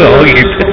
Oh gitu.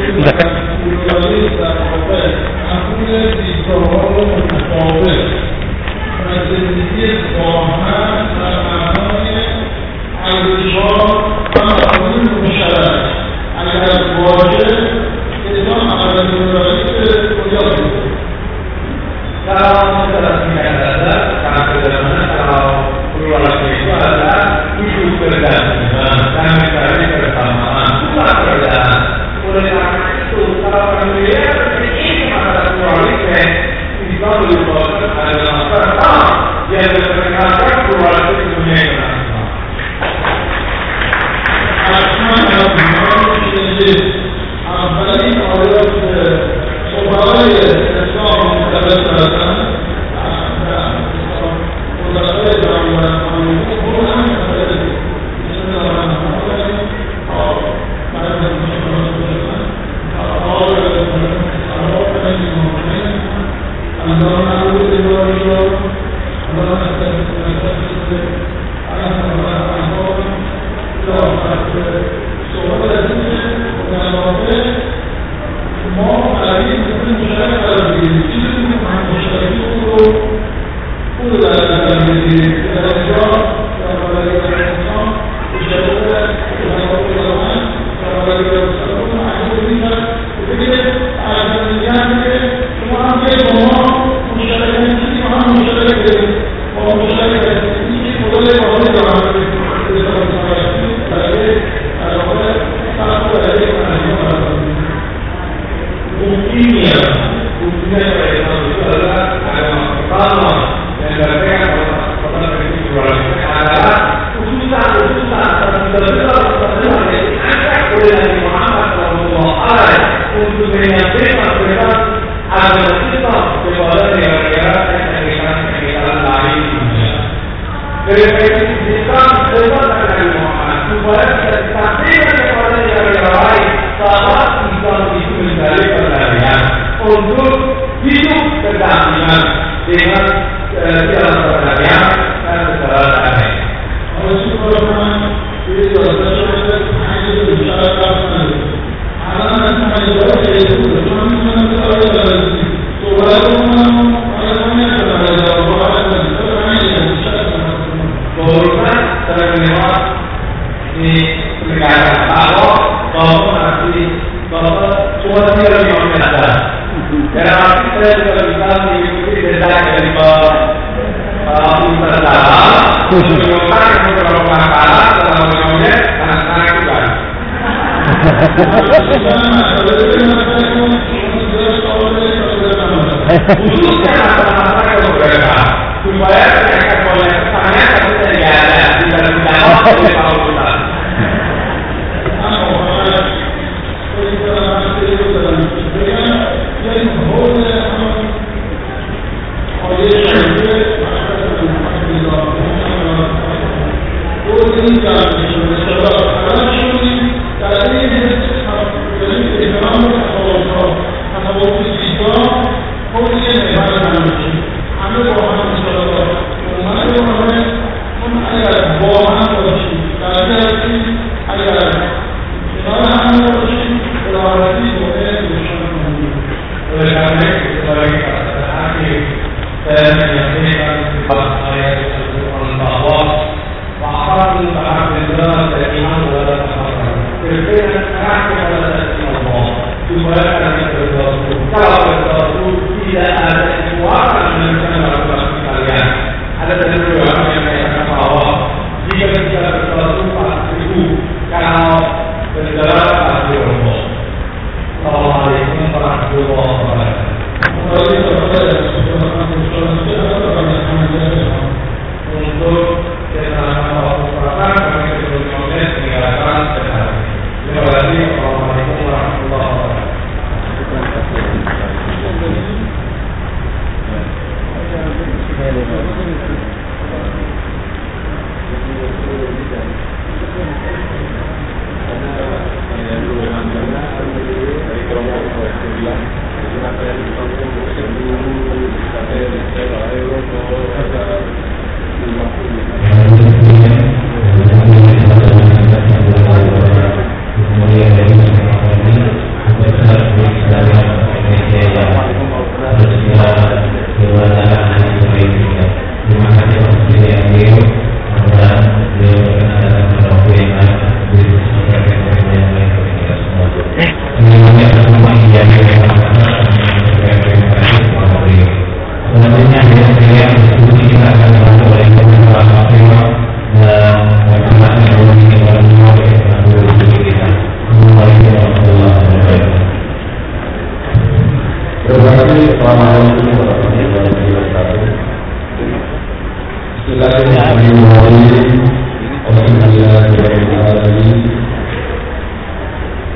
dan menyampaikan ayat Al-Quran bahwa wa'afatul ta'ala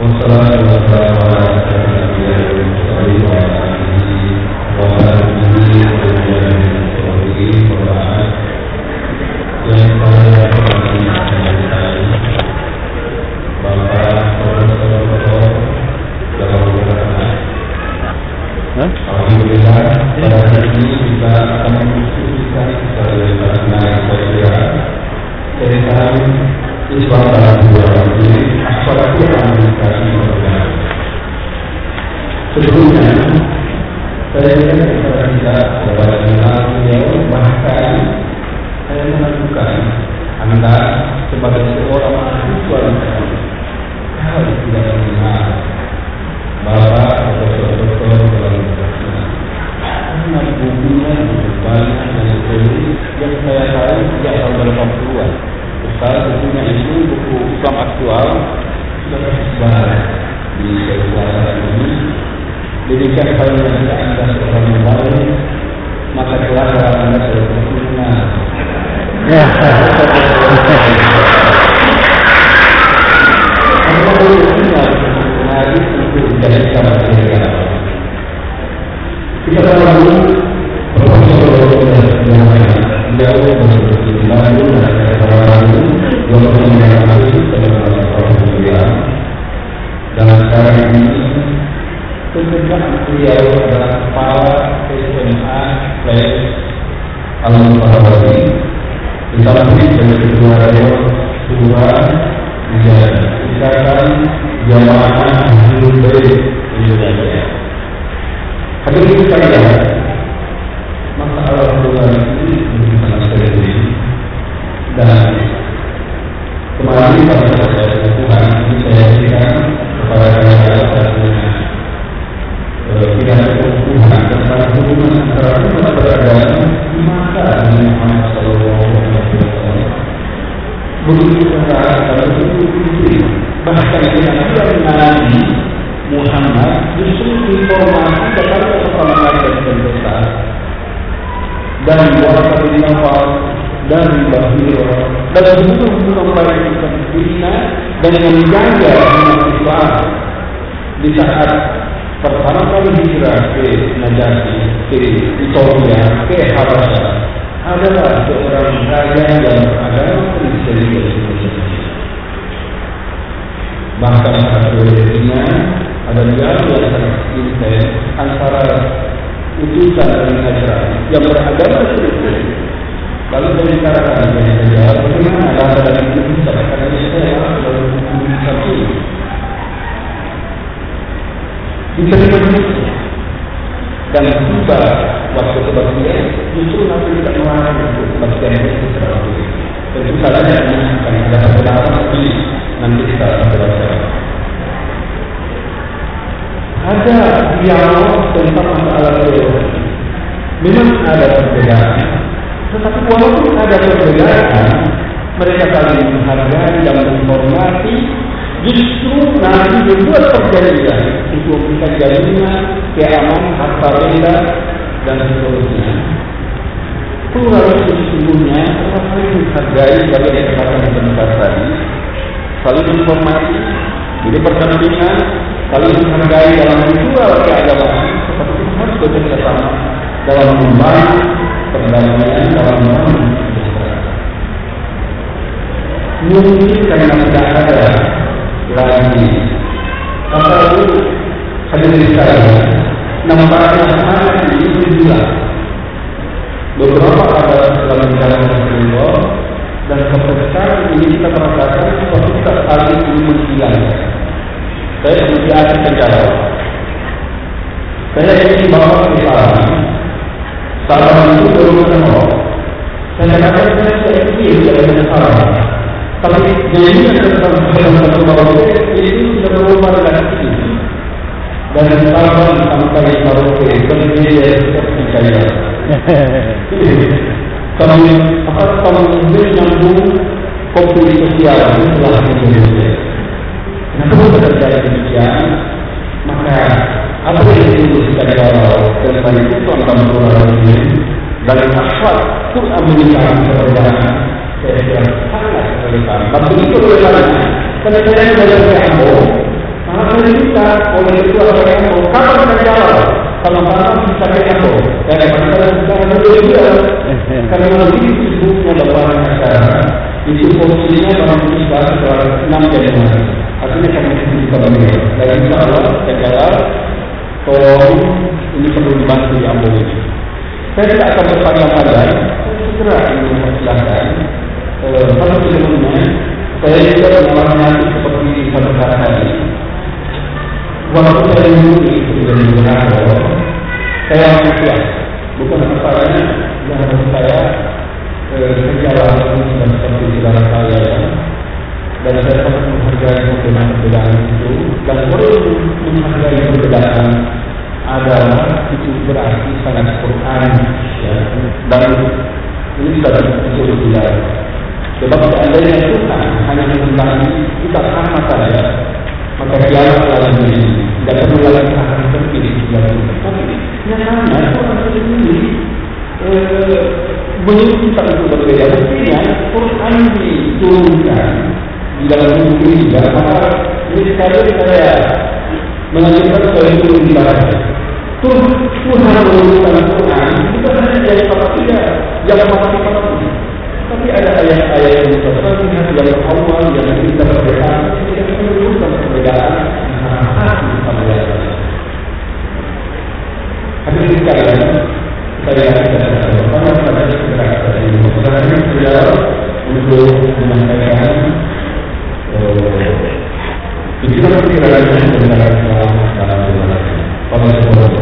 Sebelumnya, saya ingat kepada kita bahwa beliau bahkan saya mengajukan Anda sebagai seorang mahasiswa kalau tidak mengenal Bapak atau Profesor dalam universitas, karena bukunya banyak yang tulis yang saya tahu sejak tahun 80-an. Ustaz bukunya itu buku Islam aktual sudah tersebar di seluruh ini. Jadikan kalau Anda seorang mubarak, maka kelak Anda seorang mengenal. Anda boleh mengenal untuk menjadi sahabat mereka. Kita tahu Profesor beliau berseperti lalu dan kata-kata dua pengalaman dan sekarang ini pekerjaan beliau adalah kepala SMA Al-Mubarak tetapi dari kedua beliau ikatan jamaah Ahlul Bait Indonesia. Hadirin sekalian, masalah Al-Quran ini sangat serius dan kemarin pada saya lakukan ini saya berikan kepada saya tidak ada hubungan tentang hubungan antara umat beragama maka Muhammad Sallallahu Alaihi Wasallam begitu keras dan begitu tinggi bahkan yang Nabi Muhammad justru informasi kepada pertama kali dan besar dan warga Nawal dan Bahira dan seluruh pelayanan dunia dan menjaga umat Islam di saat pertama kali hijrah ke Najasyi, ke Ethiopia, ke Habasya adalah seorang raja yang beragama Kristen di Indonesia. Bahkan pada periodenya ada dialog yang sangat intens antara utusan dan hijrah yang beragama Kristen. Lalu saya bicarakan dengan dia, bagaimana ada itu bisa karena saya lalu satu. Diterima dan tiba waktu kebaktian justru nanti tidak melarang untuk kebaktian itu terlalu. Tentu saja akan ada beberapa nanti kita akan belajar. Ada dialog tentang masalah teologi. Memang ada perbedaan, tetapi walaupun ada perbedaan, mereka saling menghargai dan menghormati. Justru Nabi membuat perjanjian untuk memberikan jaminan keamanan harta benda dan seterusnya. Pluralisme sesungguhnya saling menghargai sebagai kata-kata sebentar tadi, saling menghormati, jadi pertandingan, saling menghargai dalam menjual keagamaan, tetapi kita harus bekerja sama dalam membangun perdamaian, dalam membangun kesejahteraan. Mungkin karena tidak ada lagi apa itu hadirin sekalian nampaknya sangat ini berjuang beberapa abad setelah menjalankan Allah dan sampai sekarang ini kita merasakan bahwa kita saling ini menghilang. Saya kemudian menjawab, saya ingin bawa ke salam itu baru kenal. Saya katakan saya ingin dari salam. Tapi jadinya tentang dalam Merauke itu sudah berubah lagi dan Sabang sampai Merauke berbeda seperti saya. Kalau mungkin nyambung konflik sosial itu telah Indonesia. Kenapa terjadi demikian? Maka apa yang disebutkan kalau tentang itu tentang pluralisme dan akhlak Quran menunjukkan perbedaan. Saya kira sangat relevan. Tapi itu relevannya. Karena saya belajar Ambo, kita oleh ketua KPM, kapan kita jawab? Kalau malam bisa KPM, dan pada kita juga kalau lebih sibuknya lebaran acara, itu posisinya baru kita setelah 6 Januari. Artinya kami kita berdua. Dan insya Allah segala tolong ini perlu dibantu di Ambon ini. Saya tidak akan berpanjang-panjang, segera ingin mempersilahkan. Kalau sebelumnya saya juga mengalami hati seperti pada saat tadi. Waktu saya dulu menjadi gubernur, saya manusia, bukan apalagi yang menurut saya sejarah sudah seperti saudara saya, dan saya sangat menghargai perbedaan itu, dan boleh menghargai perbedaan adalah itu berarti sangat Quran, ya, dan ini sudah disebut dia. Sebab seandainya Tuhan hanya mengundang kita sama saja, maka dia akan tidak perlu lagi akan terpilih. Tapi nyatanya Tuhan sendiri menyuruh kita untuk berbeda. Artinya Quran diturunkan di dalam buku ini. Maka ini sekali saya mengajarkan saya itu di barat. Tuhan menurunkan Quran bukan hanya yang tidak, yang pasti. Tapi ada ayat-ayat yang terlihat yang awal yang kita berbeda, kita menunjukkan perbedaan hati perbedaan. Hadirin sekalian, saya akan pada segera untuk menyampaikan pikiran-pikiran tentang Islam dalam beragama.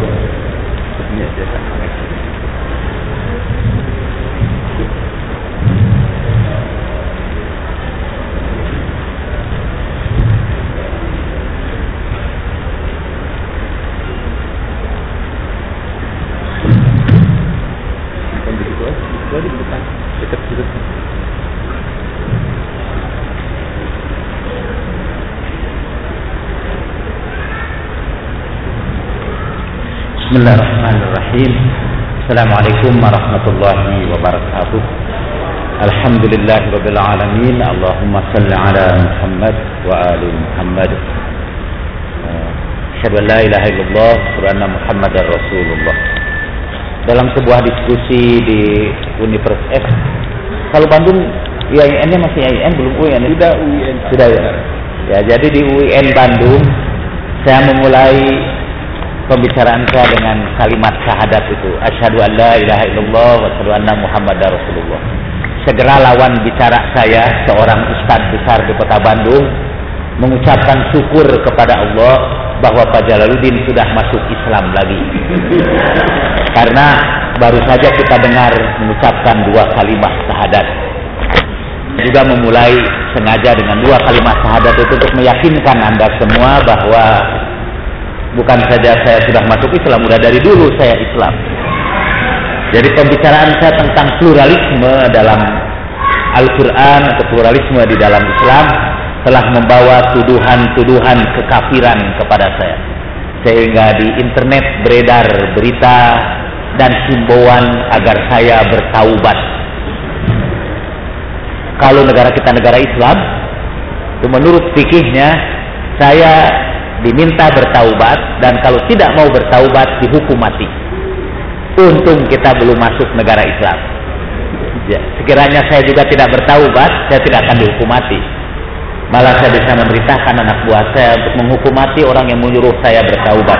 Bismillahirrahmanirrahim. Assalamualaikum warahmatullahi wabarakatuh. Alhamdulillahirabbil alamin. Allahumma shalli ala Muhammad wa ali Muhammad. Asyhadu an la ilaha illallah wa anna Muhammadar Rasulullah. Dalam sebuah diskusi di Universitas kalau Bandung UIN-nya masih UIN belum UIN? Sudah UIN. Sudah ya. Ya, jadi di UIN Bandung saya memulai pembicaraan saya dengan kalimat syahadat itu, asyhadu an la ilaha illallah wa asyhadu anna Muhammadar Rasulullah. Segera lawan bicara saya, seorang ustadz besar di kota Bandung, mengucapkan syukur kepada Allah bahwa Pak Jalaluddin sudah masuk Islam lagi. Karena baru saja kita dengar mengucapkan 2 kalimat syahadat. Juga memulai sengaja dengan 2 kalimat syahadat itu untuk meyakinkan Anda semua bahwa bukan saja saya sudah masuk Islam, sudah dari dulu saya Islam. Jadi pembicaraan saya tentang pluralisme dalam Al-Quran atau pluralisme di dalam Islam telah membawa tuduhan-tuduhan kekafiran kepada saya. Sehingga di internet beredar berita dan himbauan agar saya bertaubat. Kalau negara kita negara Islam, itu menurut fikihnya saya diminta bertaubat, dan kalau tidak mau bertaubat dihukum mati. Untung kita belum masuk negara Islam. Ya, sekiranya saya juga tidak bertaubat, saya tidak akan dihukum mati. Malah saya bisa memerintahkan anak buah saya untuk menghukum mati orang yang menyuruh saya bertaubat.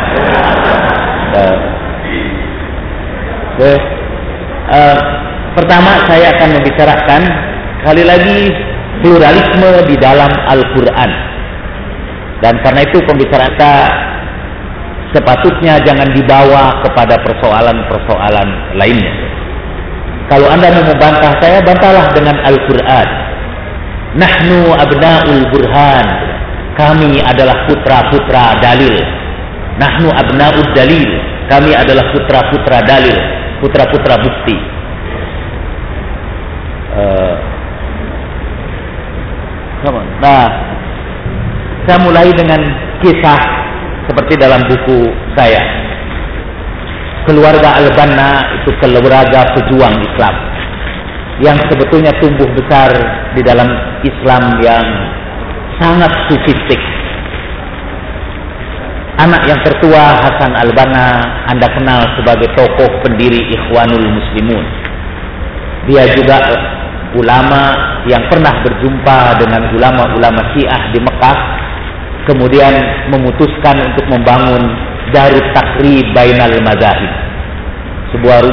Pertama saya akan membicarakan sekali lagi pluralisme di dalam Al-Quran. Dan karena itu pembicaraan kita sepatutnya jangan dibawa kepada persoalan-persoalan lainnya. Kalau Anda mau membantah saya, bantahlah dengan Al-Quran. Nahnu abna'ul burhan. Kami adalah putra-putra dalil. Nahnu abna'ud dalil. Kami adalah putra-putra dalil, putra-putra bukti. Nah, saya mulai dengan kisah seperti dalam buku saya. Keluarga Al-Banna itu keluarga pejuang Islam yang sebetulnya tumbuh besar di dalam Islam yang sangat sufistik. anak yang tertua Hasan Al-Banna Anda kenal sebagai tokoh pendiri Ikhwanul Muslimun. Dia juga ulama yang pernah berjumpa dengan ulama-ulama Syiah di Mekah, kemudian memutuskan untuk membangun Darut Takrib Bainal Madzahib, sebuah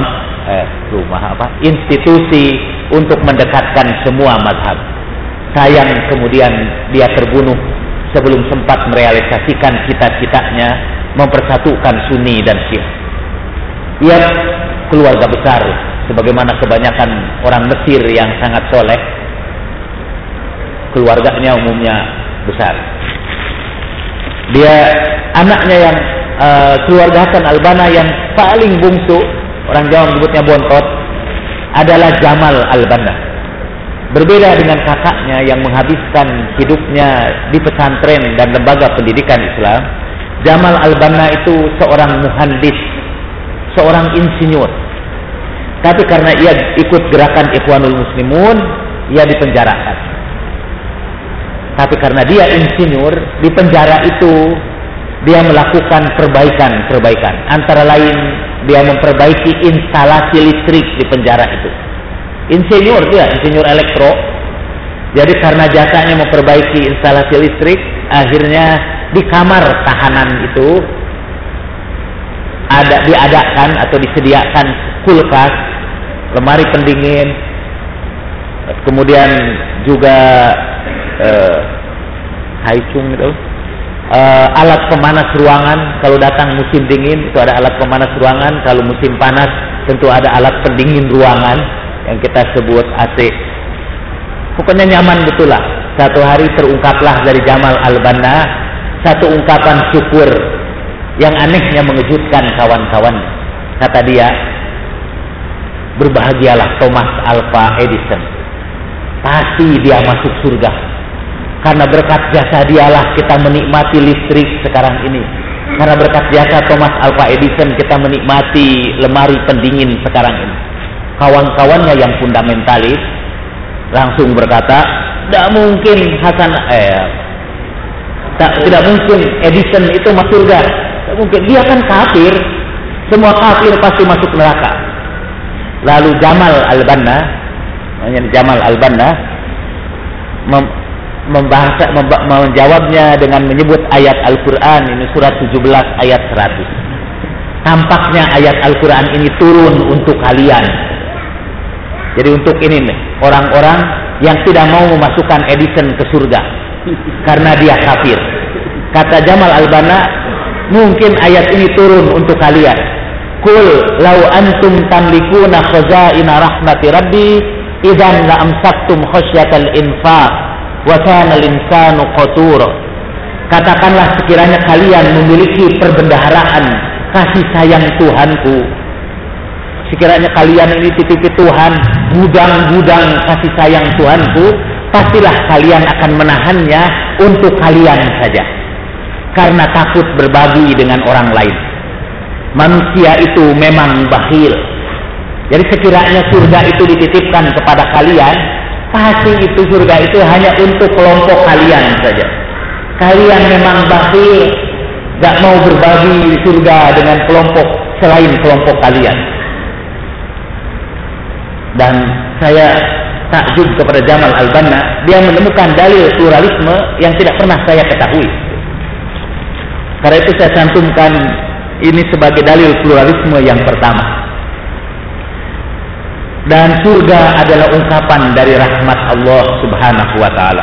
institusi untuk mendekatkan semua mazhab. Sayang kemudian dia terbunuh sebelum sempat merealisasikan cita-citanya mempersatukan Sunni dan Syiah. Ia keluarga besar, sebagaimana kebanyakan orang Mesir yang sangat soleh, keluarganya umumnya besar. Dia anaknya yang keluarga Hasan Al-Banna yang paling bungsu, orang Jawa menyebutnya bontot, adalah Jamal Al-Banna. Berbeda dengan kakaknya yang menghabiskan hidupnya di pesantren dan lembaga pendidikan Islam, Jamal Al-Banna itu seorang muhandis, seorang insinyur. Tapi karena ia ikut gerakan Ikhwanul Muslimun, ia dipenjarakan. Tapi karena dia insinyur, di penjara itu dia melakukan perbaikan. Antara lain, dia memperbaiki instalasi listrik di penjara itu. Insinyur elektro. Jadi karena jasanya memperbaiki instalasi listrik, akhirnya di kamar tahanan itu diadakan atau disediakan kulkas, lemari pendingin, kemudian juga haicung itu, alat pemanas ruangan. Kalau datang musim dingin itu ada alat pemanas ruangan, kalau musim panas tentu ada alat pendingin ruangan yang kita sebut AC. Pokoknya nyaman betul lah. Satu hari terungkaplah dari Jamal Al-Banna satu ungkapan syukur yang anehnya mengejutkan kawan-kawan. Kata dia, berbahagialah Thomas Alva Edison, pasti dia masuk surga. Karena berkat jasa dialah kita menikmati listrik sekarang ini. Karena berkat jasa Thomas Alva Edison kita menikmati lemari pendingin sekarang ini. Kawan-kawannya yang fundamentalis langsung berkata, tidak mungkin tidak mungkin Edison itu masuk surga. Tidak mungkin, dia kan kafir. Semua kafir pasti masuk neraka. Lalu Jamal Al-Banna menjawabnya dengan menyebut ayat Al-Quran, ini surat 17 ayat 100. Tampaknya ayat Al-Quran ini turun untuk kalian. Jadi untuk ini nih, orang-orang yang tidak mau memasukkan Edison ke surga karena dia kafir. Kata Jamal Al-Banna, mungkin ayat ini turun untuk kalian. Qul law antum tamlikuna khazaina rahmati rabbi idzan la amsaktum khasyatal infaq wa kana al-insanu qatura. Katakanlah sekiranya kalian memiliki perbendaharaan kasih sayang Tuhanku, sekiranya kalian ini titipi Tuhan, gudang-gudang kasih sayang Tuhanku, pastilah kalian akan menahannya untuk kalian saja, karena takut berbagi dengan orang lain. Manusia itu memang bakhil. Jadi sekiranya surga itu dititipkan kepada kalian, pasti itu surga itu hanya untuk kelompok kalian saja. Kalian memang bakhil, gak mau berbagi surga dengan kelompok selain kelompok kalian. Dan saya takjub kepada Jamal Al-Banna, dia menemukan dalil pluralisme yang tidak pernah saya ketahui. Karena itu saya cantumkan ini sebagai dalil pluralisme yang pertama. Dan surga adalah ungkapan dari rahmat Allah Subhanahu wa taala.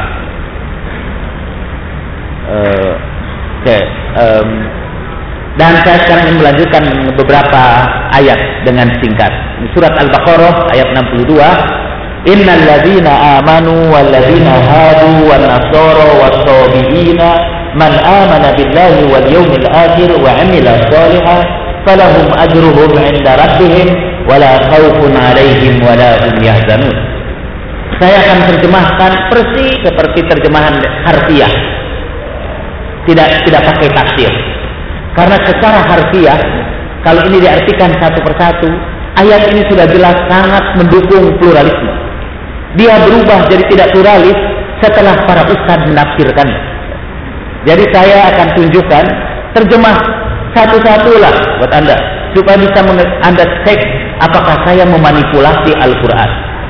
Dan saya sekarang ingin melanjutkan beberapa ayat dengan singkat. Surat Al-Baqarah ayat 62. Innal ladzina amanu wal ladzina hadu wan nasara was sabiina man amana billahi wal yawmil akhir wa amila shalihan falahum ajruhum 'inda rabbihim wala khaufun 'alaihim wala hum yahzanun. Saya akan terjemahkan persis seperti terjemahan harfiah. Tidak pakai tafsir. Karena secara harfiah, kalau ini diartikan satu persatu, ayat ini sudah jelas sangat mendukung pluralisme. Dia berubah jadi tidak pluralis setelah para ustadz menafsirkan. Jadi saya akan tunjukkan terjemah satu-satulah buat Anda supaya bisa Anda cek apakah saya memanipulasi Al-Quran.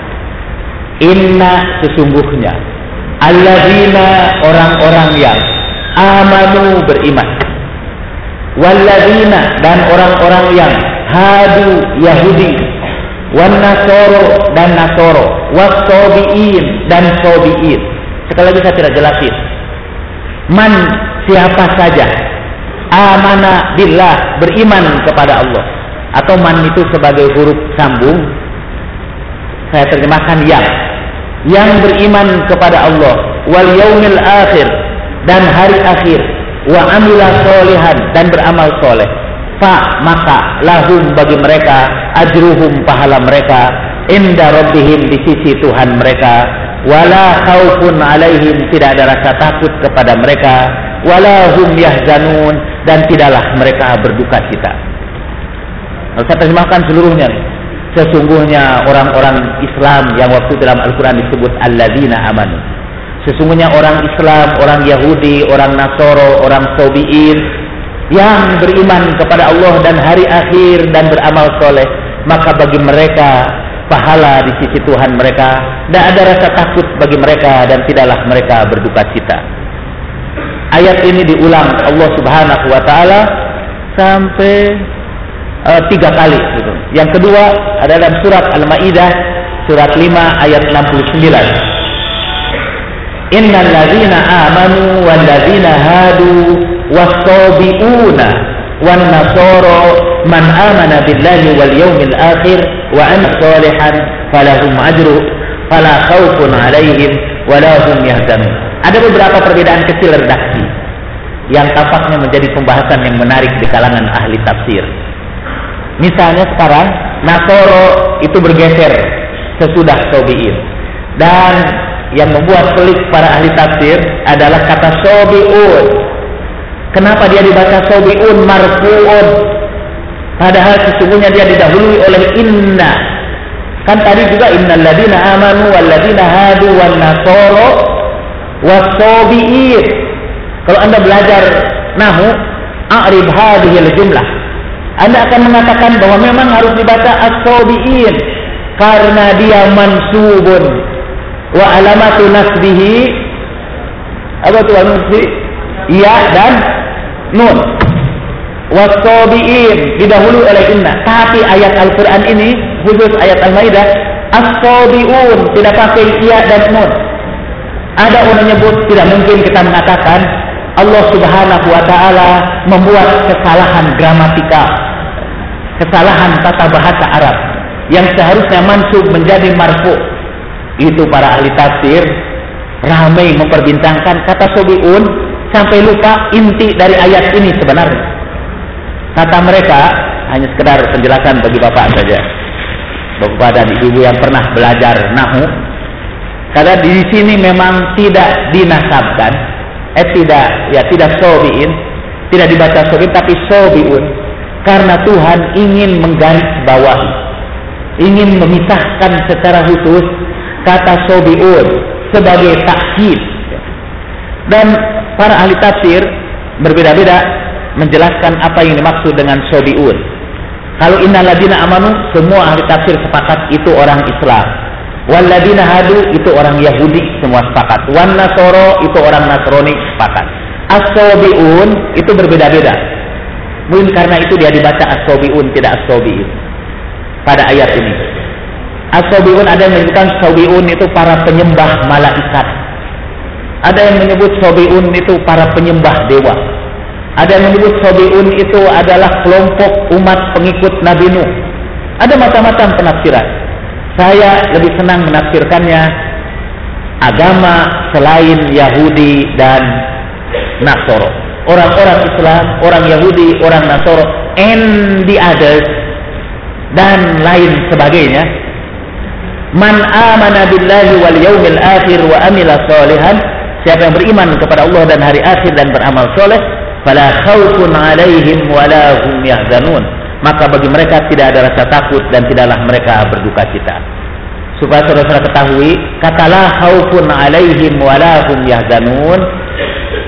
Inna, sesungguhnya, alladzina, orang-orang yang amanu, beriman, walladzina, dan orang-orang yang hadu, Yahudi, wan nasoro, dan nasoro, wassobiin, dan sobiin. Sekali lagi saya tidak jelasin. Man, siapa saja, amana billah, beriman kepada Allah, atau man itu sebagai huruf sambung, saya terjemahkan yang beriman kepada Allah, wal yaumil akhir, dan hari akhir, wa amila solihan, dan beramal soleh, fa, maka lahum, bagi mereka, ajruhum, pahala mereka, inda rabbihim, di sisi Tuhan mereka, wala khaufun alaihim, tidak ada rasa takut kepada mereka, wala hum yahzanun, dan tidaklah mereka berduka cita. Saya terjemahkan seluruhnya nih. Sesungguhnya orang-orang Islam yang waktu dalam Al-Quran disebut alladzina amanu. Sesungguhnya orang Islam, orang Yahudi, orang Nasoro, orang Sobiin yang beriman kepada Allah dan hari akhir dan beramal soleh, maka bagi mereka pahala di sisi Tuhan mereka, dan ada rasa takut bagi mereka, dan tidaklah mereka berduka cita. Ayat ini diulang Allah Subhanahu wa Ta'ala sampai 3 kali gitu. Yang kedua adalah dalam surat Al-Maidah surat 5 ayat 69. Innal ladzina amanu wal ladzina hadu was-sabiuna wan nasara man amana billahi wal yawmil akhir wa amila sholihan falahum ajru fala khaufun alaihim wala hum yahzanun. Ada beberapa perbedaan kecil redaksi yang tampaknya menjadi pembahasan yang menarik di kalangan ahli tafsir. Misalnya sekarang Nasoro itu bergeser sesudah Sobiin, dan yang membuat pelik para ahli tafsir adalah kata Sobiun. Kenapa dia dibaca Sobiun marfuun, padahal sesungguhnya dia didahului oleh inna. Kan tadi juga innal ladzina amanu wal ladzina hadu wan nasoro was-sobiin. Kalau Anda belajar nahwu, a'rib hadhil jumlah, Anda akan mengatakan bahwa memang harus dibaca as-sobiin karena dia mansubun wa alamatu nasbihi apa tuh nasbi? Ya dan nun. Was-sobiin didahului oleh inna. Tapi ayat Al-Quran ini, khusus ayat Al-Maidah, as-sobiun tidak pakai ya dan nun. Ada orang menyebut tidak mungkin kita mengatakan Allah Subhanahu wa Ta'ala membuat kesalahan gramatikal, kesalahan tata bahasa Arab yang seharusnya mansub menjadi marfu. Itu para ahli tafsir ramai memperbincangkan kata sobiun sampai lupa inti dari ayat ini sebenarnya. Kata mereka, hanya sekedar penjelasan bagi bapak saja, bapak dan ibu yang pernah belajar nahwu, karena di sini memang tidak dinasabkan, tidak sobiin, tidak dibaca sobiin tapi sobiun, karena Tuhan ingin menggarisbawahi, ingin memisahkan secara khusus kata sobiun sebagai takkid. Dan para ahli tafsir berbeda-beda menjelaskan apa yang dimaksud dengan sobiun. Kalau innal ladzina amanu, semua ahli tafsir sepakat itu orang Islam. Wal ladzina hadu, itu orang Yahudi, semua sepakat. Wan nasoro, itu orang Nasrani, sepakat. As-sobiun itu berbeda-beda. Mungkin karena itu dia dibaca as-sobiun, tidak as-sobiin pada ayat ini. As-sobiun, ada yang menyebutkan sobiun itu para penyembah malaikat. Ada yang menyebut sobiun itu para penyembah dewa. Ada yang menyebut sobiun itu adalah kelompok umat pengikut Nabi Nuh. Ada macam-macam penafsiran. Saya lebih senang menafsirkannya agama selain Yahudi dan Nasoro. Orang-orang Islam, orang Yahudi, orang Nasoro, and the others, dan lain sebagainya. Man amana billahi wal yaumil akhir wa amila sholihan, siapa yang beriman kepada Allah dan hari akhir dan beramal soleh, fala khaufun alaihim wala hum yahzanun, maka bagi mereka tidak ada rasa takut dan tidaklah mereka berduka cita. Supaya saudara ketahui, kata la khaufun alaihim wala hum yahzanun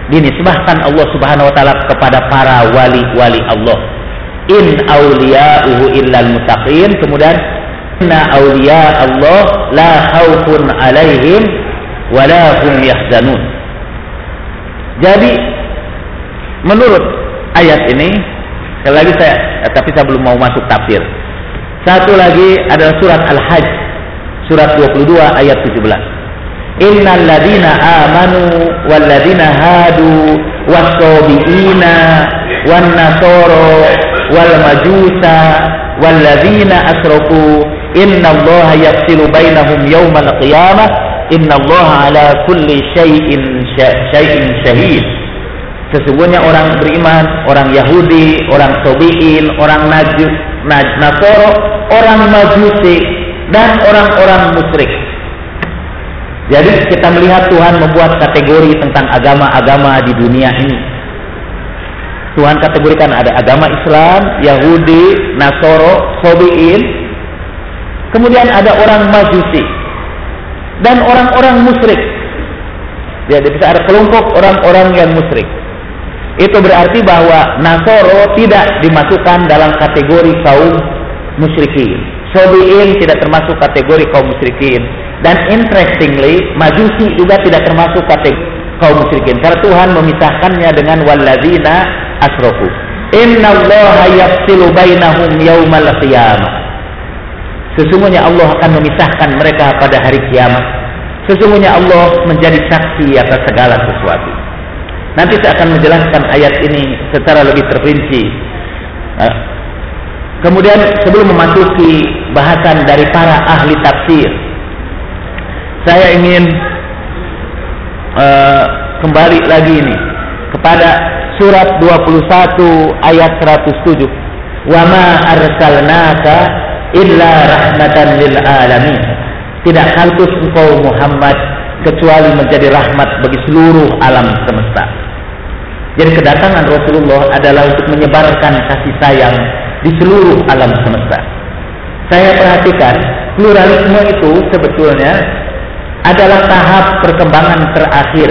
dinisbahkan Allah Subhanahu wa taala kepada para wali-wali Allah. In auliya'uhu illal muttaqin. Kemudian inna auliya Allah la khaufun 'alaihim wa la hum yahzanun. Jadi menurut ayat ini, sekali lagi tapi saya belum mau masuk tafsir. Satu lagi adalah surat Al-Hajj, surat 22 ayat 17. Innal ladzina amanu wal ladzina hadu was-sabiina wan nasara wal majusa wal ladzina asrafu innallaha yafsilu bainahum yaumal qiyamah innallaha ala kulli syai'in syahid. Sesungguhnya orang beriman, orang Yahudi, orang Sabiin, orang Nasoro, orang Majusi, dan orang-orang musyrik. Jadi kita melihat Tuhan membuat kategori tentang agama-agama di dunia ini. Tuhan kategorikan ada agama Islam, Yahudi, Nasoro, Sabiin. Kemudian ada orang Majusi dan orang-orang musyrik. Jadi bisa ada kelompok orang-orang yang musyrik. Itu berarti bahwa Nasoro tidak dimasukkan dalam kategori kaum musyrikin. Sabiin tidak termasuk kategori kaum musyrikin. Dan interestingly, Majusi juga tidak termasuk kategori kaum musyrikin. Karena Tuhan memisahkannya dengan walladzina asrafu. Innallaha yafsilu bainahum yaumal qiyamah. Sesungguhnya Allah akan memisahkan mereka pada hari kiamat. Sesungguhnya Allah menjadi saksi atas segala sesuatu. Nanti saya akan menjelaskan ayat ini secara lebih terperinci. Kemudian sebelum memasuki bahasan dari para ahli tafsir, saya ingin kembali lagi ini kepada surat 21 ayat 107. Wa ma arsalnaka illa rahmatan lil alamin. Tidak halus engkau Muhammad kecuali menjadi rahmat bagi seluruh alam semesta. Jadi kedatangan Rasulullah adalah untuk menyebarkan kasih sayang di seluruh alam semesta. Saya perhatikan pluralisme itu sebetulnya adalah tahap perkembangan terakhir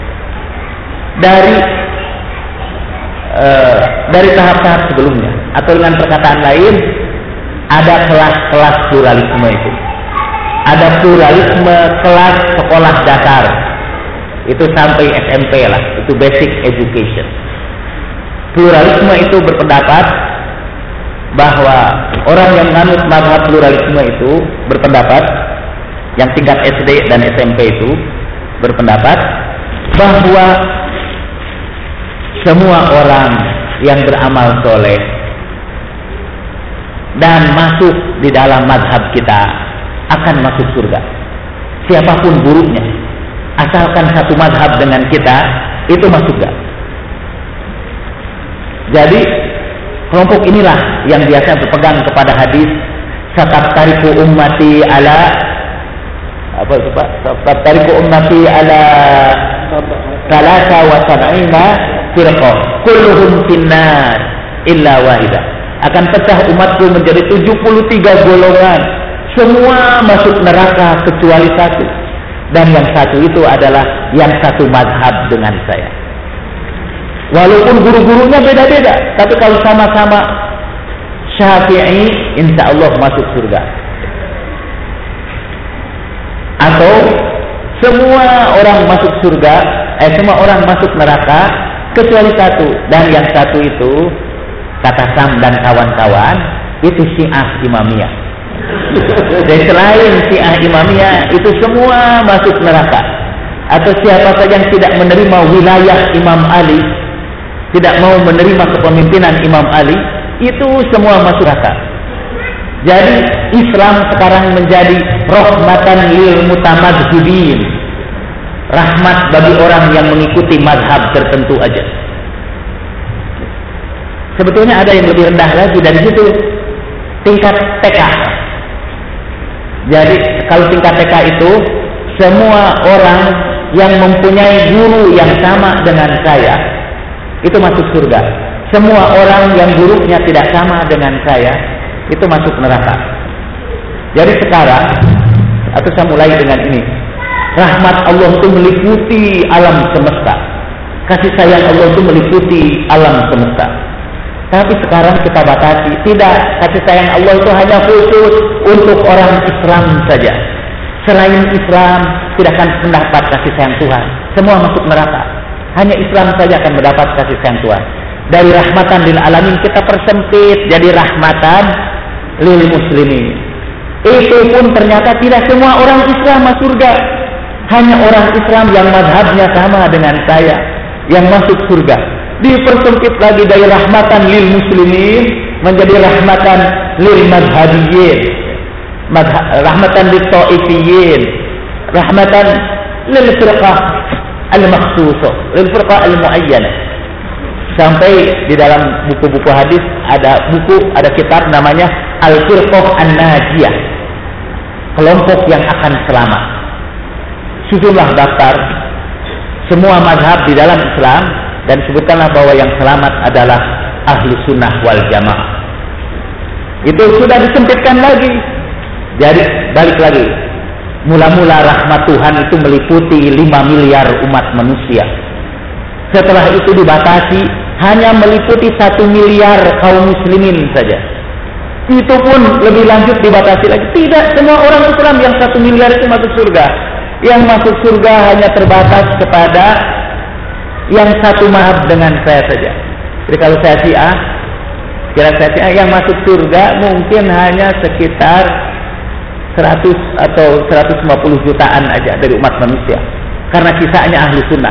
dari tahap-tahap sebelumnya. Atau dengan perkataan lain, ada kelas-kelas pluralisme itu. Ada pluralisme kelas sekolah dasar. Itu sampai SMP lah, itu basic education. Pluralisme itu berpendapat bahwa orang yang menganut mazhab pluralisme itu berpendapat, yang tingkat SD dan SMP itu berpendapat bahwa semua orang yang beramal soleh dan masuk di dalam mazhab kita akan masuk surga. Siapapun buruknya, asalkan satu mazhab dengan kita, itu masuk surga. Jadi kelompok inilah yang biasa berpegang kepada hadis sataftariqu ummati ala apa itu Pak? Sataftariqu ummati ala 73 firqah kulluhum finnar illa wahidah. Akan pecah umatku menjadi 73 golongan, semua masuk neraka kecuali satu. Dan yang satu itu adalah yang satu mazhab dengan saya. Walaupun guru-gurunya beda-beda, tapi kalau sama-sama Syafi'i, insya Allah masuk surga. Atau semua orang masuk surga, semua orang masuk neraka kecuali satu. Dan yang satu itu, kata Sam dan kawan-kawan, itu Syiah Imamiyah. Dan selain Syiah Imamiyah, itu semua masuk neraka. Atau siapa saja yang tidak menerima wilayah Imam Ali, tidak mau menerima kepemimpinan Imam Ali, itu semua masuk neraka. Jadi Islam sekarang menjadi rahmatan lil mutamadzhibin, rahmat bagi orang yang mengikuti mazhab tertentu aja. Sebetulnya ada yang lebih rendah lagi dari situ, tingkat TK. Jadi kalau tingkat TK itu semua orang yang mempunyai guru yang sama dengan saya itu masuk surga. Semua orang yang gurunya tidak sama dengan saya itu masuk neraka. Jadi sekarang, atau saya mulai dengan ini, rahmat Allah itu meliputi alam semesta. Kasih sayang Allah itu meliputi alam semesta. Tapi sekarang kita batasi. Tidak, kasih sayang Allah itu hanya khusus untuk orang Islam saja. Selain Islam tidak akan mendapat kasih sayang Tuhan. Semua masuk neraka. Hanya Islam saja akan mendapat kasih sayang Tuhan. Dari rahmatan lil alamin kita persempit jadi rahmatan lil muslimin. Itu pun ternyata tidak semua orang Islam masuk surga. Hanya orang Islam yang mazhabnya sama dengan saya yang masuk surga. Dipersempit lagi dari rahmatan lil muslimin menjadi rahmatan lil mazhabiyyin, rahmatan lil ta'ifiyin, rahmatan lil firqah al-makhsusah, lil firqah al-muayyanah. Sampai di dalam buku-buku hadis ada kitab namanya Al-Firqah An-Najiyah, kelompok yang akan selamat. Susunlah daftar semua mazhab di dalam Islam dan sebutkanlah bahwa yang selamat adalah ahlu sunnah wal jamaah. Itu sudah disempitkan lagi. Jadi balik lagi. Mula-mula rahmat Tuhan itu meliputi 5 miliar umat manusia. Setelah itu dibatasi hanya meliputi 1 miliar kaum muslimin saja. Itu pun lebih lanjut dibatasi lagi. Tidak semua orang Islam yang 1 miliar itu masuk surga. Yang masuk surga hanya terbatas kepada yang satu mazhab dengan saya saja. Jadi kalau saya Syiah, kira saya Syiah yang masuk surga mungkin hanya sekitar 100 atau 150 jutaan aja dari umat manusia. Karena sisanya ahlu sunnah.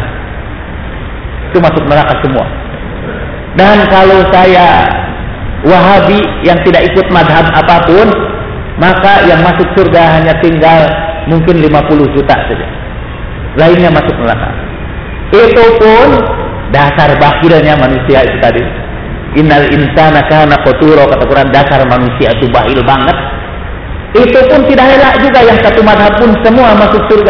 Itu masuk neraka semua. Dan kalau saya Wahabi yang tidak ikut madhab apapun, maka yang masuk surga hanya tinggal mungkin 50 juta saja. Lainnya masuk neraka. Itu pun dasar bakhilnya manusia itu tadi. Innal insana kana qatura, kata Quran, dasar manusia itu bakhil banget. Itu pun tidak elak juga yang satu madhab pun semua masuk surga.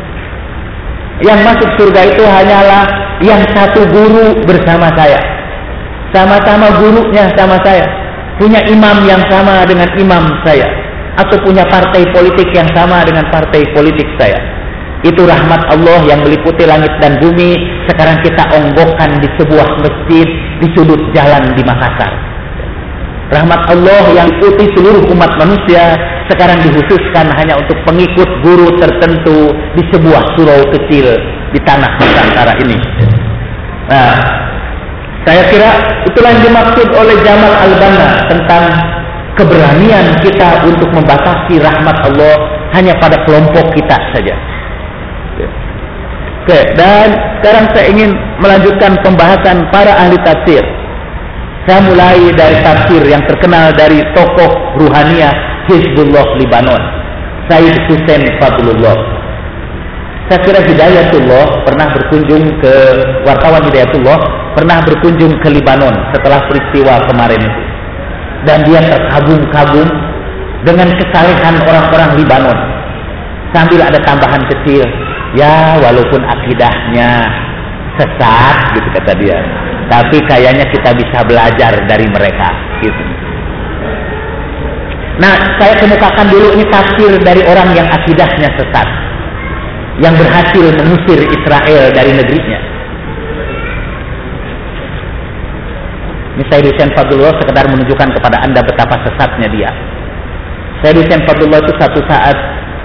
Yang masuk surga itu hanyalah yang satu guru bersama saya. Sama-sama gurunya sama saya. Punya imam yang sama dengan imam saya. Atau punya partai politik yang sama dengan partai politik saya. Itu rahmat Allah yang meliputi langit dan bumi. Sekarang kita onggokkan di sebuah masjid di sudut jalan di Makassar. Rahmat Allah yang meliputi seluruh umat manusia sekarang dikhususkan hanya untuk pengikut guru tertentu di sebuah surau kecil di tanah Nusantara ini. Nah, saya kira itulah yang dimaksud oleh Jamal Al-Banna tentang keberanian kita untuk membatasi rahmat Allah hanya pada kelompok kita saja. Oke, dan sekarang saya ingin melanjutkan pembahasan para ahli tafsir. Saya mulai dari tafsir yang terkenal dari tokoh ruhaniah Hizbullah Libanon, Sayyid Hussein Fadlullah. Saya kira Hidayatullah pernah berkunjung ke wartawan Hidayatullah pernah berkunjung ke Libanon setelah peristiwa kemarin itu. Dan dia terkagum-kagum dengan kesalehan orang-orang Libanon. Sambil ada tambahan kecil, ya walaupun akidahnya sesat gitu kata dia, tapi kayaknya kita bisa belajar dari mereka gitu. Nah, saya kemukakan dulu ini tafsir dari orang yang akidahnya sesat, yang berhasil mengusir Israel dari negerinya. Ini Sayyid Hussein Fadlullah sekedar menunjukkan kepada Anda betapa sesatnya dia. Sayyid Hussein Fadlullah itu satu saat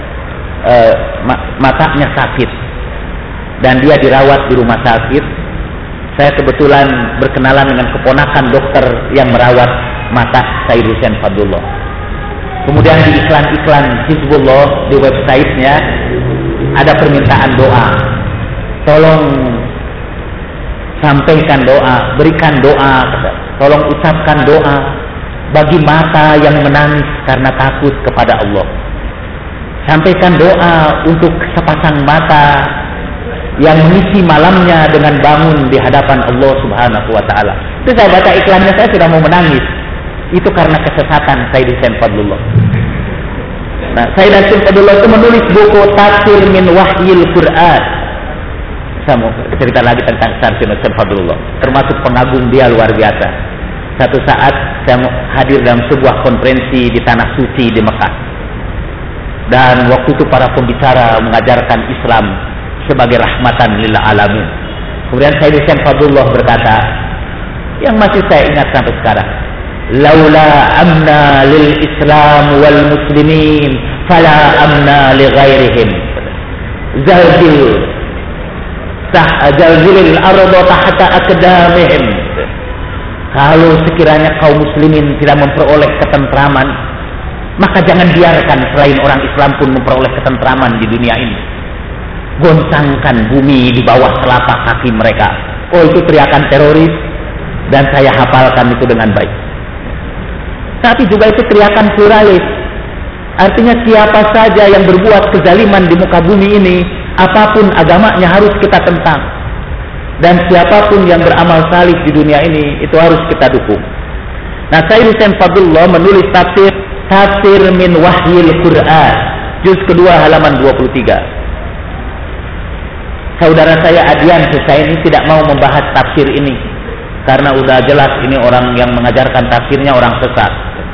matanya sakit dan dia dirawat di rumah sakit. Saya kebetulan berkenalan dengan keponakan dokter yang merawat mata Sayyid Hussein Fadlullah. Kemudian di iklan-iklan Hizbullah di websitenya ada permintaan doa. Tolong sampaikan doa, berikan doa, tolong ucapkan doa bagi mata yang menangis karena takut kepada Allah. Sampaikan doa untuk sepasang mata yang mengisi malamnya dengan bangun di hadapan Allah Subhanahu wa taala. Itu saya baca iklannya, saya sudah mau menangis. Itu karena kesesatan Sayyid Hussein Fadlullah. Nah, Sayyid Hussein Fadlullah itu menulis buku Tafsir min Wahyil Quran. Saya mau cerita lagi tentang Sayyid Hussein Fadlullah. Termasuk pengagum dia luar biasa. Satu saat saya hadir dalam sebuah konferensi di Tanah Suci di Mekah. Dan waktu itu para pembicara mengajarkan Islam sebagai rahmatan lil alamin. Kemudian Sayyid Husain Fadlullah berkata, yang masih saya ingat sampai sekarang, laula amna lil Islam wal muslimin fala amna li ghairihim. Zalzilil arda tahta aqdamihim. Kalau sekiranya kaum muslimin tidak memperoleh ketentraman, maka jangan biarkan selain orang Islam pun memperoleh ketentraman di dunia ini. Goncangkan bumi di bawah telapak kaki mereka. Oh, itu teriakan teroris, dan saya hafalkan itu dengan baik. Tapi juga itu teriakan pluralis. Artinya siapa saja yang berbuat kezaliman di muka bumi ini, apapun agamanya harus kita tentang. Dan siapapun yang beramal salih di dunia ini, itu harus kita dukung. Nah, Sayyid Husain Fadlullah menulis tafsir min wahyil Qur'an, juz kedua halaman 23. Saudara saya Adian Husaini tidak mau membahas tafsir ini, karena udah jelas ini orang yang mengajarkan tafsirnya orang sesat.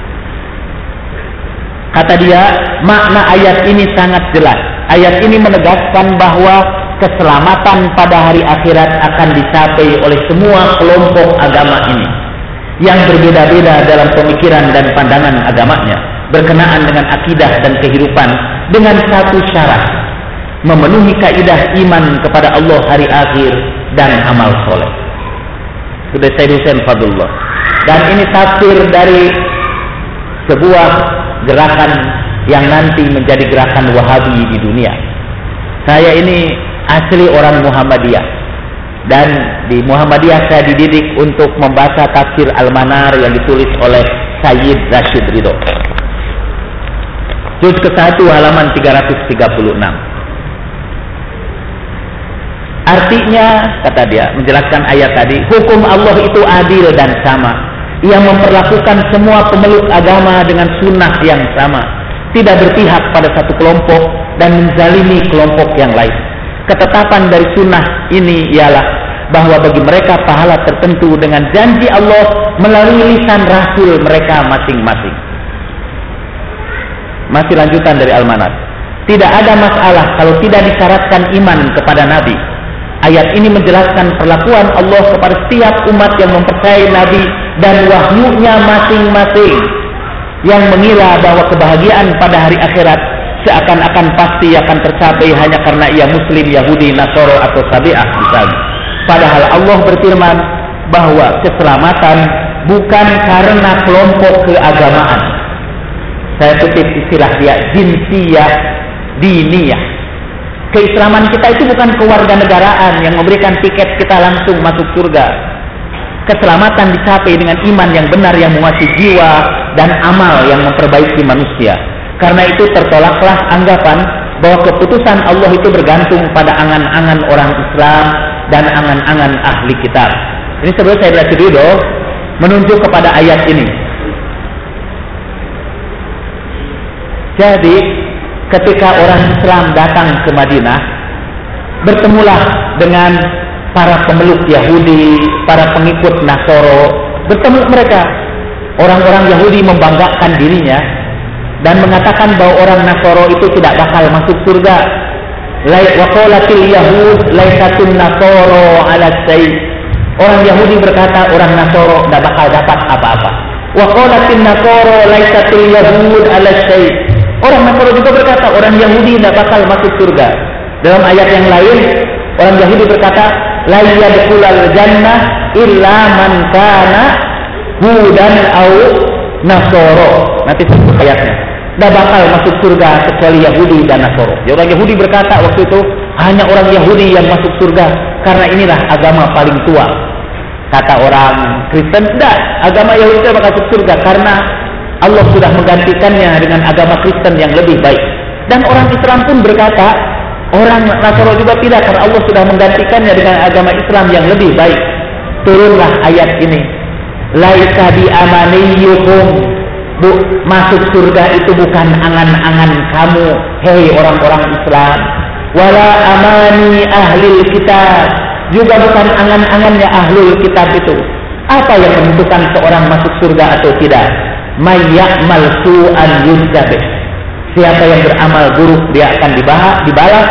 Kata dia, makna ayat ini sangat jelas. Ayat ini menegaskan bahwa keselamatan pada hari akhirat akan dicapai oleh semua kelompok agama ini yang berbeda-beda dalam pemikiran dan pandangan agamanya berkenaan dengan akidah dan kehidupan, dengan satu syarat: memenuhi kaidah iman kepada Allah hari akhir dan amal soleh. Sudah Sayyid Husain Fadlullah. Dan ini tafsir dari sebuah gerakan yang nanti menjadi gerakan Wahabi di dunia. Saya ini asli orang Muhammadiyah, dan di Muhammadiyah saya dididik untuk membaca tafsir Al-Manar yang ditulis oleh Sayyid Rashid Ridho, juz ke-1 halaman 336. Artinya, kata dia menjelaskan ayat tadi, hukum Allah itu adil dan sama. Ia memperlakukan semua pemeluk agama dengan sunnah yang sama, tidak berpihak pada satu kelompok dan menzalimi kelompok yang lain. Ketetapan dari sunnah ini ialah bahwa bagi mereka pahala tertentu dengan janji Allah melalui lisan rasul mereka masing-masing. Masih lanjutan dari Al-Manar. Tidak ada masalah kalau tidak disyaratkan iman kepada Nabi. Ayat ini menjelaskan perlakuan Allah kepada setiap umat yang mempercayai Nabi dan wahyunya masing-masing, yang mengira bahwa kebahagiaan pada hari akhirat seakan-akan pasti akan tercapai hanya karena ia Muslim, Yahudi, Nasoro atau Sabi'ah misalnya. Padahal Allah berfirman bahwa keselamatan bukan karena kelompok keagamaan. Saya kutip istilah dia, jinsiyah diniyah. Keislaman kita itu bukan kewarganegaraan yang memberikan tiket kita langsung masuk surga. Keselamatan dicapai dengan iman yang benar yang menguasai jiwa dan amal yang memperbaiki manusia. Karena itu tertolaklah anggapan bahwa keputusan Allah itu bergantung pada angan-angan orang Islam dan angan-angan ahli kitab. Ini sebenarnya saya Rashid Ridho menunjuk kepada ayat ini. Jadi ketika orang Islam datang ke Madinah, bertemulah dengan para pemeluk Yahudi, para pengikut Nasoro, bertemu mereka. Orang-orang Yahudi membanggakan dirinya dan mengatakan bahwa orang Nasoro itu tidak bakal masuk surga. Wa qalatil yahud laysatun nasoro ala syai'. Orang Yahudi berkata orang Nasoro tidak bakal dapat apa-apa. Wa qalatil nasoro laysatul yahud ala syai'. Orang Nasoro juga berkata orang Yahudi tidak bakal masuk surga. Dalam ayat yang lain, orang Yahudi berkata, la yadkhulul jannah illa man kana hudan au nasoro. Nanti sebut ayatnya. Tidak bakal masuk surga kecuali Yahudi dan Nasoro. Ya, orang Yahudi berkata waktu itu, hanya orang Yahudi yang masuk surga karena inilah agama paling tua. Kata orang Kristen, tidak, agama Yahudi tidak bakal masuk surga karena Allah sudah menggantikannya dengan agama Kristen yang lebih baik. Dan orang Islam pun berkata, orang Nasoro juga tidak, karena Allah sudah menggantikannya dengan agama Islam yang lebih baik. Turunlah ayat ini. Laisa bi amaniyukum. Masuk surga itu bukan angan-angan kamu, hei orang-orang Islam. Wala amani ahlil kitab. Juga bukan angan-angannya ahlul kitab itu. Apa yang menentukan seorang masuk surga atau tidak? May ya'mal su'an yujzabih. Siapa yang beramal buruk dia akan dibalas,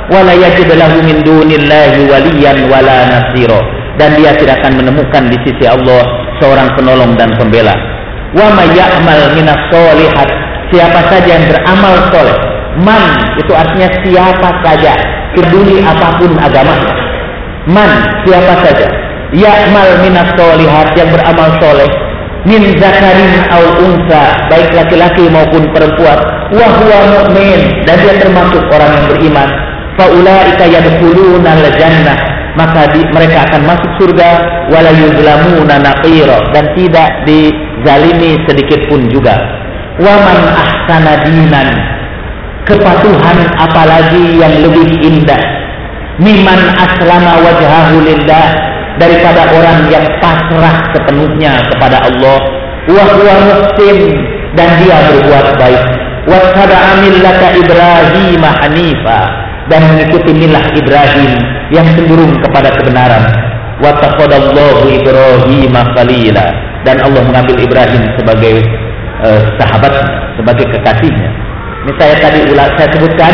wala yajid lahu min dunillahi waliyan wala nasira, dan dia tidak akan menemukan di sisi Allah seorang penolong dan pembela. Wa may ya'mal minas sholihat, siapa saja yang beramal soleh. Man itu artinya siapa saja, peduli apapun agamanya. Man siapa saja, ya'mal minas sholihat, yang beramal soleh, min zakarin au unsa, baik laki-laki maupun perempuan, wa huwa mu'min, dan dia termasuk orang yang beriman, fa ulaika yadkhuluna al-jannah, maka mereka akan masuk surga, wala yuzlamuna naqira, dan tidak dizalimi sedikit pun juga. Wa man ahsana dinan, kepatuhan apalagi yang lebih indah, miman aslama wajhahu lillah, daripada orang yang pasrah sepenuhnya kepada Allah, wa huwa muhsin, dan dia berbuat baik, wa tabi'a millata Ibrahim hanifa, dan mengikuti milah Ibrahim yang cenderung kepada kebenaran, wa taqaddallahu Ibrahim khalila, dan Allah mengambil Ibrahim sebagai sahabat, sebagai kekasihnya. Ini saya sebutkan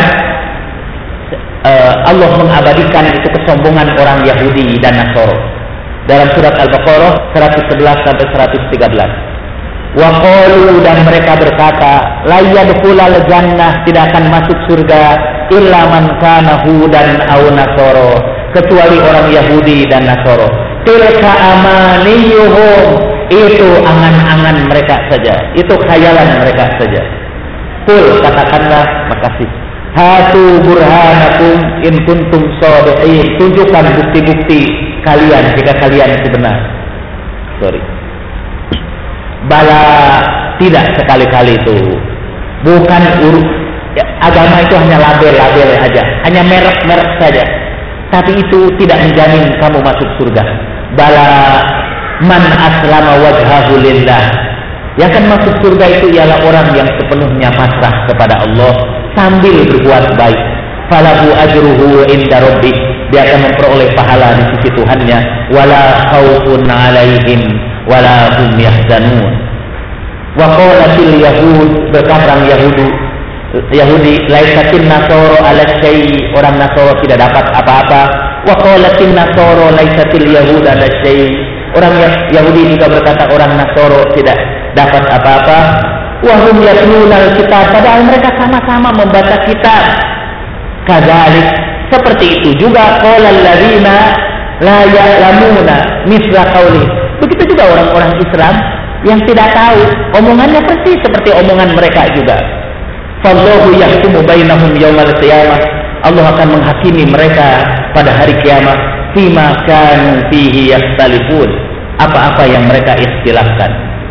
Allah mengabadikan itu kesombongan orang Yahudi dan Nasara dalam surat Al-Baqarah 111 sampai 113. Wa qalu, dan mereka berkata, la yadkhulul jannah, tidak akan masuk surga, illa man kana hudan aw nasara, kecuali orang Yahudi dan Nasara. Tilka amaniyuhum, itu angan-angan mereka saja, itu khayalan mereka saja. Qul, katakanlah, makasih, hatu burhanakum in kuntum shadiqin, tunjukkan bukti-bukti kalian jika kalian itu benar. Bala, tidak sekali-kali itu. Bukan agama itu hanya label-label aja, hanya merek-merek saja. Tapi itu tidak menjamin kamu masuk surga. Bala man aslama wajhahu lillah, yang akan masuk surga itu ialah orang yang sepenuhnya pasrah kepada Allah sambil berbuat baik. Falahu ajruhu inda rabbih, dia akan memperoleh pahala di sisi Tuhannya. Wala khaufun alaihim wala hum yahzanun. Wa qalatil yahud, berkata orang Yahudi, laisatin nasara ala syai, orang Nasara tidak dapat apa-apa. Wa qalatin nasara laisatil yahud ala syai, orang Yahudi juga berkata orang Nasara tidak dapat apa-apa. Wa hum yatlunal kitab, padahal mereka sama-sama membaca kitab. Kadzalik, seperti itu juga qalal ladzina la ya'lamuna misla qauli, begitu juga orang-orang Islam yang tidak tahu, omongannya persis seperti omongan mereka juga. Fallahu yahkumu bainahum yaumal qiyamah, Allah akan menghakimi mereka pada hari kiamat, fima kanu fihi yakhtalifun, apa-apa yang mereka ikhtilafkan.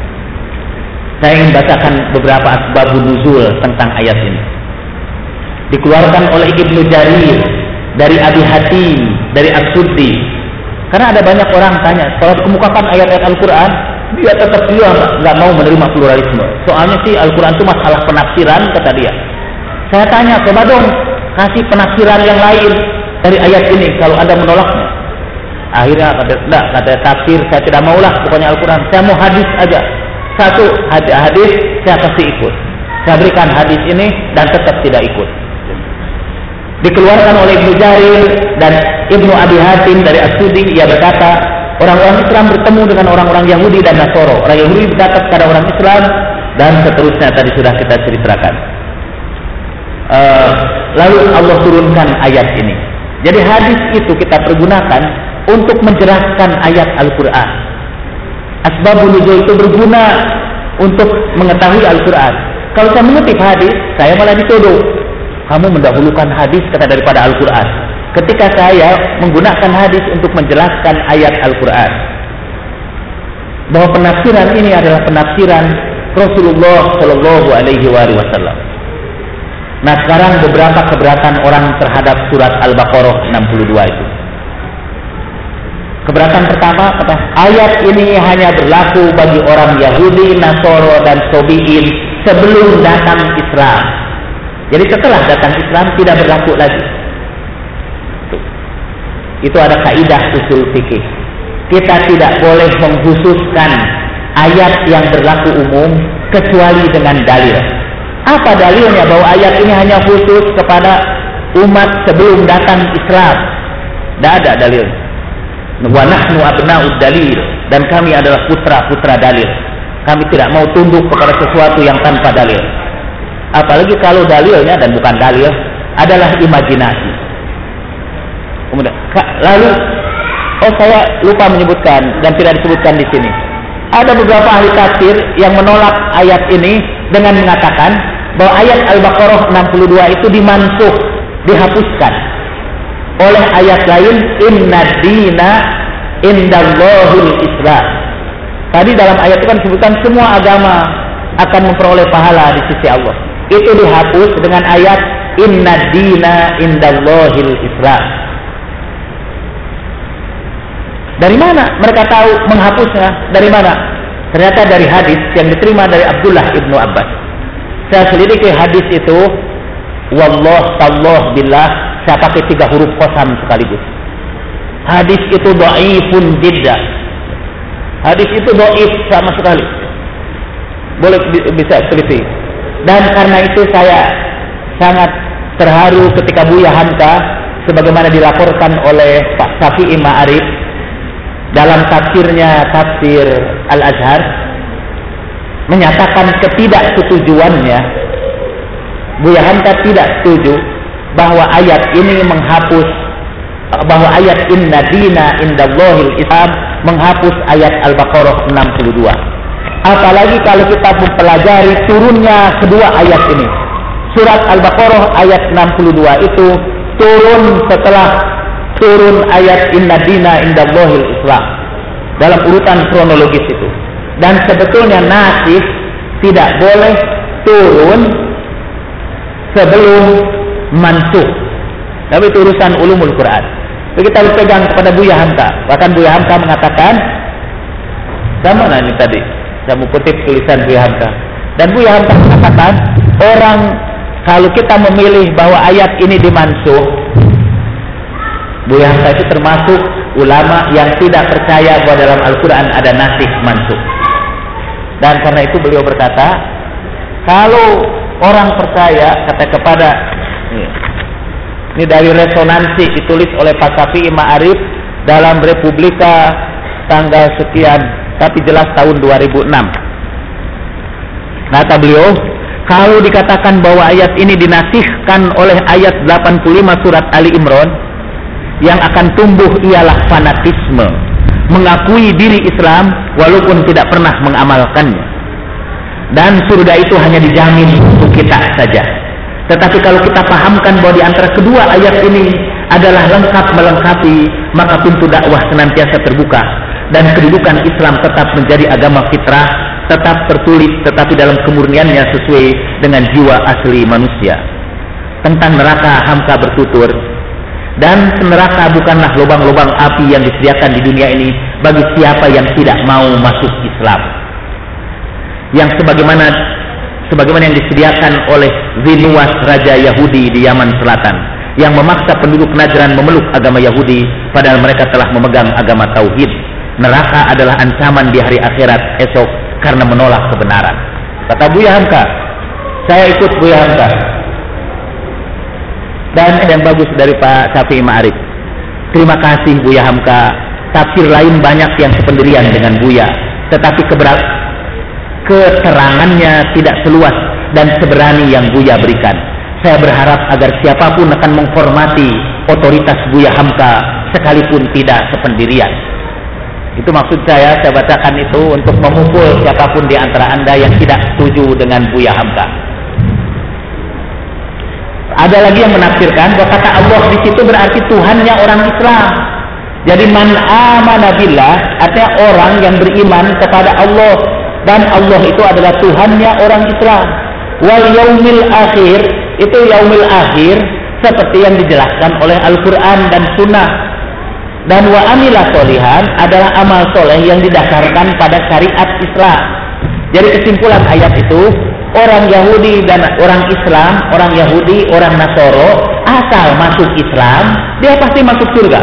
Saya ingin bacakan beberapa asbabun nuzul tentang ayat ini. Dikeluarkan oleh Ibnu Jarir, dari Abi Hatim, dari As-Suddi. Karena ada banyak orang tanya, kalau kemukakan ayat-ayat Al-Quran, dia tetap juga nggak mau menerima pluralisme. Soalnya sih Al-Quran itu masalah penafsiran, kata dia. Saya tanya, coba dong kasih penafsiran yang lain dari ayat ini kalau Anda menolaknya. Akhirnya kata tafsir, saya tidak maulah, pokoknya Al-Quran, saya mau hadis aja. Satu hadis saya kasih ikut, saya berikan hadis ini dan tetap tidak ikut. Dikeluarkan oleh Ibnu Jarir dan Ibnu Abi Hatim dari As-Suddi, ia berkata, orang-orang Islam bertemu dengan orang-orang Yahudi dan Nasara. Orang Yahudi berkata kepada orang Islam, dan seterusnya tadi sudah kita ceritakan. Lalu Allah turunkan ayat ini. Jadi hadis itu kita pergunakan untuk menjelaskan ayat Al-Quran. Asbabun nuzul itu berguna untuk mengetahui Al-Quran. Kalau saya mengutip hadis, saya malah dituduh, kamu mendahulukan hadis kata daripada Al-Quran. Ketika saya menggunakan hadis untuk menjelaskan ayat Al-Quran, bahwa penafsiran ini adalah penafsiran Rasulullah Shallallahu Alaihi Wasallam. Nah, sekarang beberapa keberatan orang terhadap surat Al-Baqarah 62 itu. Keberatan pertama, kata ayat ini hanya berlaku bagi orang Yahudi, Nasara dan Sobiin sebelum datang Islam. Jadi setelah datang Islam tidak berlaku lagi. Itu ada kaidah usul fikih. Kita tidak boleh mengkhususkan ayat yang berlaku umum kecuali dengan dalil. Apa dalilnya bahwa ayat ini hanya khusus kepada umat sebelum datang Islam. Tidak ada dalil. Wa nahnu abna'ud dalil, dan kami adalah putra-putra dalil. Kami tidak mau tunduk kepada sesuatu yang tanpa dalil. Apalagi kalau dalilnya, dan bukan dalil, adalah imajinasi. Kemudian, lalu, saya lupa menyebutkan dan tidak disebutkan di sini. Ada beberapa ahli tafsir yang menolak ayat ini dengan mengatakan bahwa ayat Al-Baqarah 62 itu dimansuh, dihapuskan oleh ayat lain, inna dina indallahul Islam. Tadi dalam ayat itu kan disebutkan semua agama akan memperoleh pahala di sisi Allah. Itu dihapus dengan ayat inna dina indallahil Islam. Dari mana mereka tahu menghapusnya? Dari mana? Ternyata dari hadis yang diterima dari Abdullah ibnu Abbas. Saya selidiki hadis itu, wallah, tallah, billah, saya pakai 3 huruf qasam sekaligus. Hadis itu dhaifun jiddah. Hadis itu dhaif sama sekali. Boleh bisa teliti. Dan karena itu saya sangat terharu ketika Buya Hamka, sebagaimana dilaporkan oleh Pak Syafi'i Ma'arif dalam tafsirnya Tafsir Al-Azhar, menyatakan ketidaksetujuannya. Buya Hamka tidak setuju bahwa ayat ini menghapus, bahwa ayat inna dina indallahil Islam menghapus ayat Al-Baqarah 62. Apalagi kalau kita mempelajari turunnya kedua ayat ini. Surat Al-Baqarah ayat 62 itu turun setelah turun ayat inna dina indallahil Islam, dalam urutan kronologis itu. Dan sebetulnya nasikh tidak boleh turun sebelum mansukh. Tapi itu urusan ulumul Quran. Jadi kita berpegang kepada Buya Hamka. Bahkan Buya Hamka mengatakan, sama ini tadi, saya mau kutip tulisan Buya Hamka. Dan Buya Hamka mengatakan, orang kalau kita memilih bahwa ayat ini dimansuh, Buya Hamka itu termasuk ulama yang tidak percaya bahwa dalam Al-Quran ada nasikh mansukh. Dan karena itu beliau berkata, kalau orang percaya kepada ini dari resonansi ditulis oleh Pak Syafi'i Ma'arif dalam Republika tanggal sekian, tapi jelas tahun 2006. Kata beliau, kalau dikatakan bahwa ayat ini dinasihkan oleh ayat 85 surat Ali Imran, yang akan tumbuh ialah fanatisme, mengakui diri Islam walaupun tidak pernah mengamalkannya. Dan surga itu hanya dijamin untuk kita saja. Tetapi kalau kita pahamkan bahwa di antara kedua ayat ini adalah lengkap melengkapi, maka pintu dakwah senantiasa terbuka. Dan kedudukan Islam tetap menjadi agama fitrah, tetap tertulis tetapi dalam kemurniannya sesuai dengan jiwa asli manusia. Tentang neraka Hamka bertutur, dan neraka bukanlah lubang-lubang api yang disediakan di dunia ini bagi siapa yang tidak mau masuk Islam. Yang sebagaimana yang disediakan oleh Zinuwas Raja Yahudi di Yaman Selatan, yang memaksa penduduk Najran memeluk agama Yahudi padahal mereka telah memegang agama Tauhid. Neraka adalah ancaman di hari akhirat esok karena menolak kebenaran. Kata Buya Hamka, saya ikut Buya Hamka. Dan yang bagus dari Pak Syafi'i Ma'arif. Terima kasih Buya Hamka. Tafsir lain banyak yang sependirian dengan Buya, tetapi keterangannya tidak seluas dan seberani yang Buya berikan. Saya berharap agar siapapun akan menghormati otoritas Buya Hamka sekalipun tidak sependirian. Itu maksud saya bacakan itu untuk memukul siapapun di antara Anda yang tidak setuju dengan Buya Hamka. Ada lagi yang menafsirkan bahwa kata Allah di situ berarti Tuhannya orang Islam. Jadi man amana billah artinya orang yang beriman kepada Allah, dan Allah itu adalah Tuhannya orang Islam. Wal yaumil akhir, itu yaumil akhir seperti yang dijelaskan oleh Al-Quran dan Sunnah. Dan wa amila solihan adalah amal soleh yang didasarkan pada syariat Islam. Jadi kesimpulan ayat itu, orang Yahudi dan orang Islam, orang Yahudi, orang Nasoro, asal masuk Islam, dia pasti masuk surga.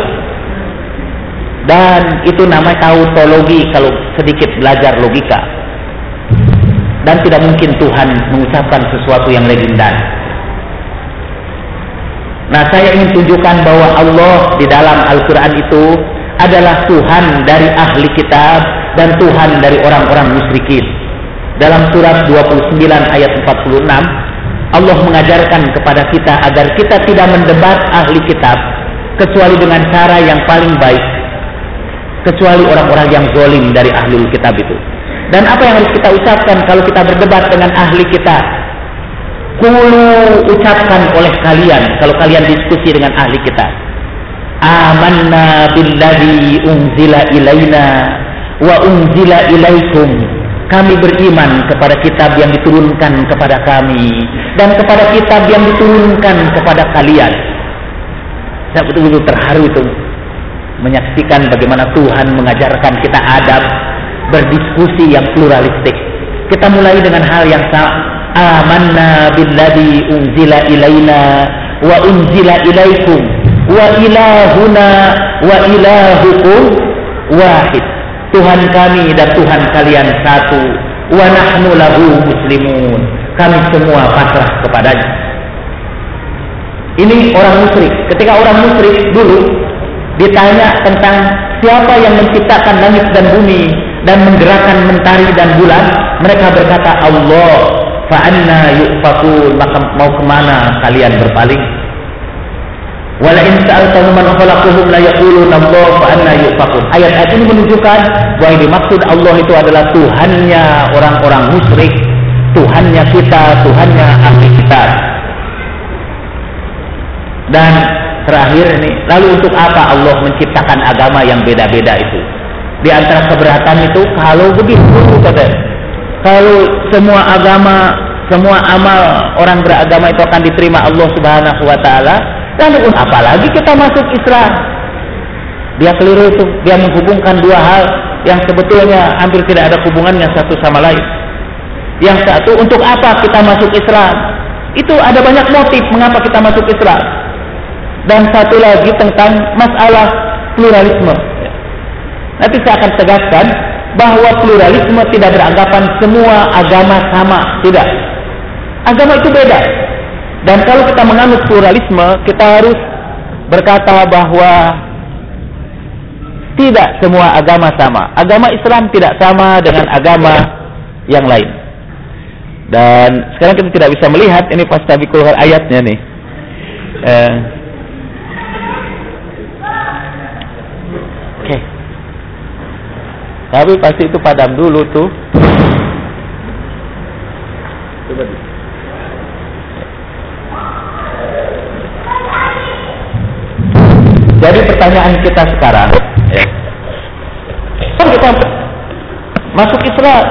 Dan itu namanya tautologi kalau sedikit belajar logika. Dan tidak mungkin Tuhan mengucapkan sesuatu yang legendaris. Nah, saya ingin tunjukkan bahwa Allah di dalam Al-Quran itu adalah Tuhan dari ahli kitab dan Tuhan dari orang-orang musyrikin. Dalam surat 29 ayat 46, Allah mengajarkan kepada kita agar kita tidak mendebat ahli kitab kecuali dengan cara yang paling baik, kecuali orang-orang yang zalim dari ahli kitab itu. Dan apa yang harus kita ucapkan kalau kita berdebat dengan ahli kitab? Qulu, ucapkan oleh kalian kalau kalian diskusi dengan ahli kitab, amanna billadzi unzila ilaina wa unzila ilaikum. Kami beriman kepada kitab yang diturunkan kepada kami dan kepada kitab yang diturunkan kepada kalian. Saya betul-betul terharu itu menyaksikan bagaimana Tuhan mengajarkan kita adab berdiskusi yang pluralistik. Kita mulai dengan hal yang sama. Amanna billadzi unzila ilaina wa unzila ilaikum wa ilahuna wa ilahukum wahid. Tuhan kami dan Tuhan kalian satu. Wa nahnu lahu muslimun. Kami semua pasrah kepadanya. Ini orang musyrik. Ketika orang musyrik dulu ditanya tentang siapa yang menciptakan langit dan bumi dan menggerakkan mentari dan bulan, mereka berkata Allah. Fa'anna yu'fakun, maka mau kemana kalian berpaling? Wala in sa'altahum man khalaqahum la yaquluna Allah fa'anna yu'fakun. Ayat-ayat ini menunjukkan bahwa yang dimaksud Allah itu adalah Tuhannya orang-orang musyrik, Tuhannya kita, Tuhannya ahli kitab. Dan terakhir ini, lalu untuk apa Allah menciptakan agama yang beda-beda itu? Di antara keberatan itu kalau begitu kata, kalau semua agama, semua amal orang beragama itu akan diterima Allah Subhanahu wa taala, lalu apalagi kita masuk Islam? Dia keliru itu, dia menghubungkan dua hal yang sebetulnya hampir tidak ada hubungannya satu sama lain. Yang satu, untuk apa kita masuk Islam? Itu ada banyak motif mengapa kita masuk Islam. Dan satu lagi tentang masalah pluralisme. Nanti saya akan tegaskan bahwa pluralisme tidak beranggapan semua agama sama, tidak. Agama itu beda. Dan kalau kita menganut pluralisme, kita harus berkata bahwa tidak semua agama sama. Agama Islam tidak sama dengan agama yang lain. Dan sekarang kita tidak bisa melihat ini pas tadi keluar ayatnya nih. Oke. Tapi pasti itu padam dulu tuh. Jadi pertanyaan kita sekarang, kita masuk Islam.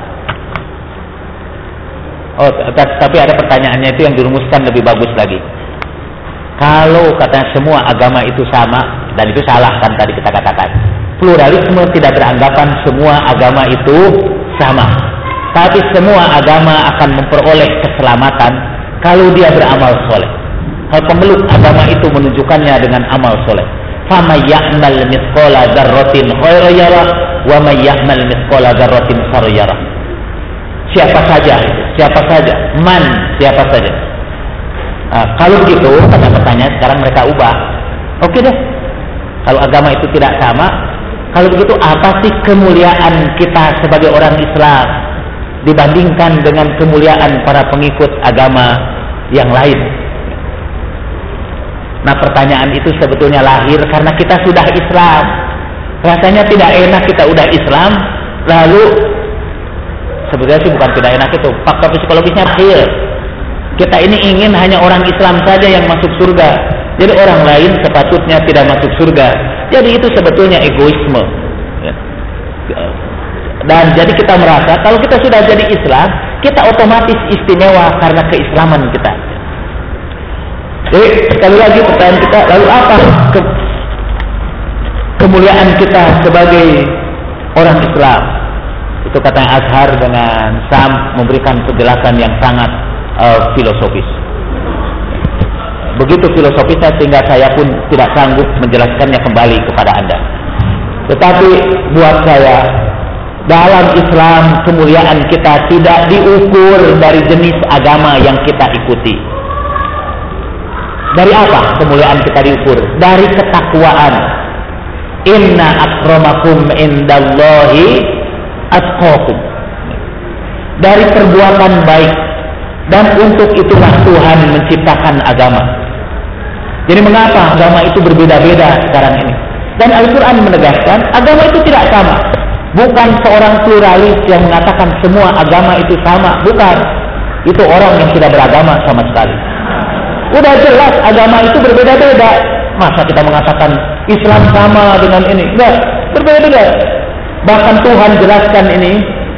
Oh, tapi ada pertanyaannya itu yang dirumuskan lebih bagus lagi. Kalau katanya semua agama itu sama, dan itu salah kan tadi kita katakan. Pluralisme tidak beranggapan semua agama itu sama. Tapi semua agama akan memperoleh keselamatan kalau dia beramal soleh. Hal pemeluk agama itu menunjukkannya dengan amal soleh. Faman ya'mal mithqala dzarratin khairan yarah wa man ya'mal mithqala dzarratin syarran yarah. Siapa saja, siapa saja. Kalau begitu, kata pertanyaan sekarang mereka ubah. Oke deh. Kalau agama itu tidak sama, kalau begitu apa sih kemuliaan kita sebagai orang Islam dibandingkan dengan kemuliaan para pengikut agama yang lain? Nah, pertanyaan itu sebetulnya lahir karena kita sudah Islam. Rasanya tidak enak kita udah Islam, lalu sebetulnya sih bukan tidak enak itu, faktor psikologisnya akhir. Kita ini ingin hanya orang Islam saja yang masuk surga. Jadi orang lain sepatutnya tidak masuk surga. Jadi itu sebetulnya egoisme. Dan jadi kita merasa kalau kita sudah jadi Islam, kita otomatis istimewa karena keislaman kita. Jadi sekali lagi pertanyaan kita, lalu apa kemuliaan kita sebagai orang Islam? Itu katanya Azhar dengan Sam memberikan penjelasan yang sangat filosofis. Begitu filosofisnya sehingga saya pun tidak sanggup menjelaskannya kembali kepada Anda. Tetapi buat saya, dalam Islam kemuliaan kita tidak diukur dari jenis agama yang kita ikuti. Dari apa kemuliaan kita diukur? Dari ketakwaan. Inna akramakum indallahi atqakum. Dari perbuatan baik. Dan untuk itulah Tuhan menciptakan agama. Jadi mengapa agama itu berbeda-beda sekarang ini? Dan Al-Quran menegaskan agama itu tidak sama. Bukan seorang pluralis yang mengatakan semua agama itu sama. Bukan. Itu orang yang tidak beragama sama sekali. Udah jelas agama itu berbeda-beda. Masa kita mengatakan Islam sama dengan ini? Enggak, berbeda-beda. Bahkan Tuhan jelaskan ini,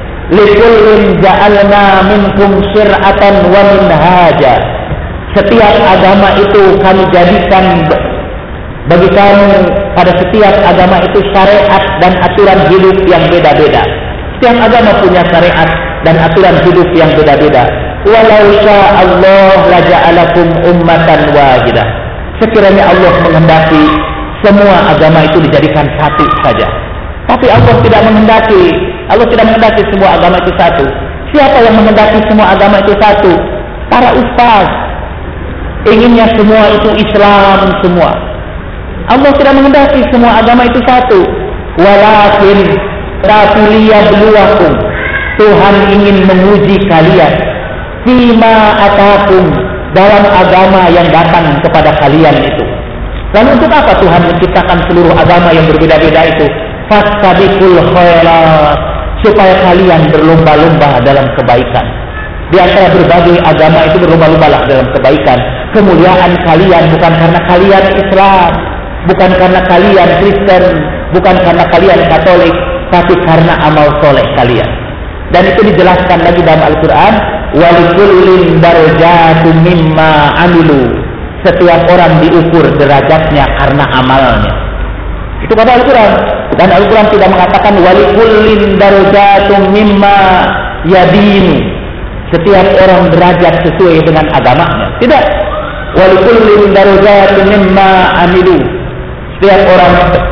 likullin ja'alna minkum syir'atan wa minhaja. Setiap agama itu kami jadikan bagi kamu, pada setiap agama itu syariat dan aturan hidup yang beda-beda. Setiap agama punya syariat dan aturan hidup yang beda-beda. Walau sya'allah laja'alakum ummatan wahidah. Sekiranya Allah menghendaki semua agama itu dijadikan satu saja. Tapi Allah tidak menghendaki. Allah tidak menghendaki semua agama itu satu. Siapa yang menghendaki semua agama itu satu? Para ustaz. Inginnya semua itu Islam semua. Allah tidak menghendaki semua agama itu satu. Walakin liyabluwakum. Tuhan ingin menguji kalian. Fima atakum, dalam agama yang datang kepada kalian itu. Lalu untuk apa Tuhan menciptakan seluruh agama yang berbeda-beda itu? Fastabiqul khairat, supaya kalian berlomba-lomba dalam kebaikan. Di antara berbagai agama itu berlomba-lomba dalam kebaikan. Kemuliaan kalian bukan karena kalian Islam, bukan karena kalian Kristen, bukan karena kalian Katolik, tapi karena amal soleh kalian. Dan itu dijelaskan lagi dalam Al-Quran. Walikullin darajatun mimma amilu. Setiap orang diukur derajatnya karena amalnya. Itu kata Al-Quran. Dan Al-Quran tidak mengatakan walikullin darajatun mimma yadinu. Setiap orang derajat sesuai dengan agamanya. Tidak. Walikullin darajatun mimma amilu. Setiap orang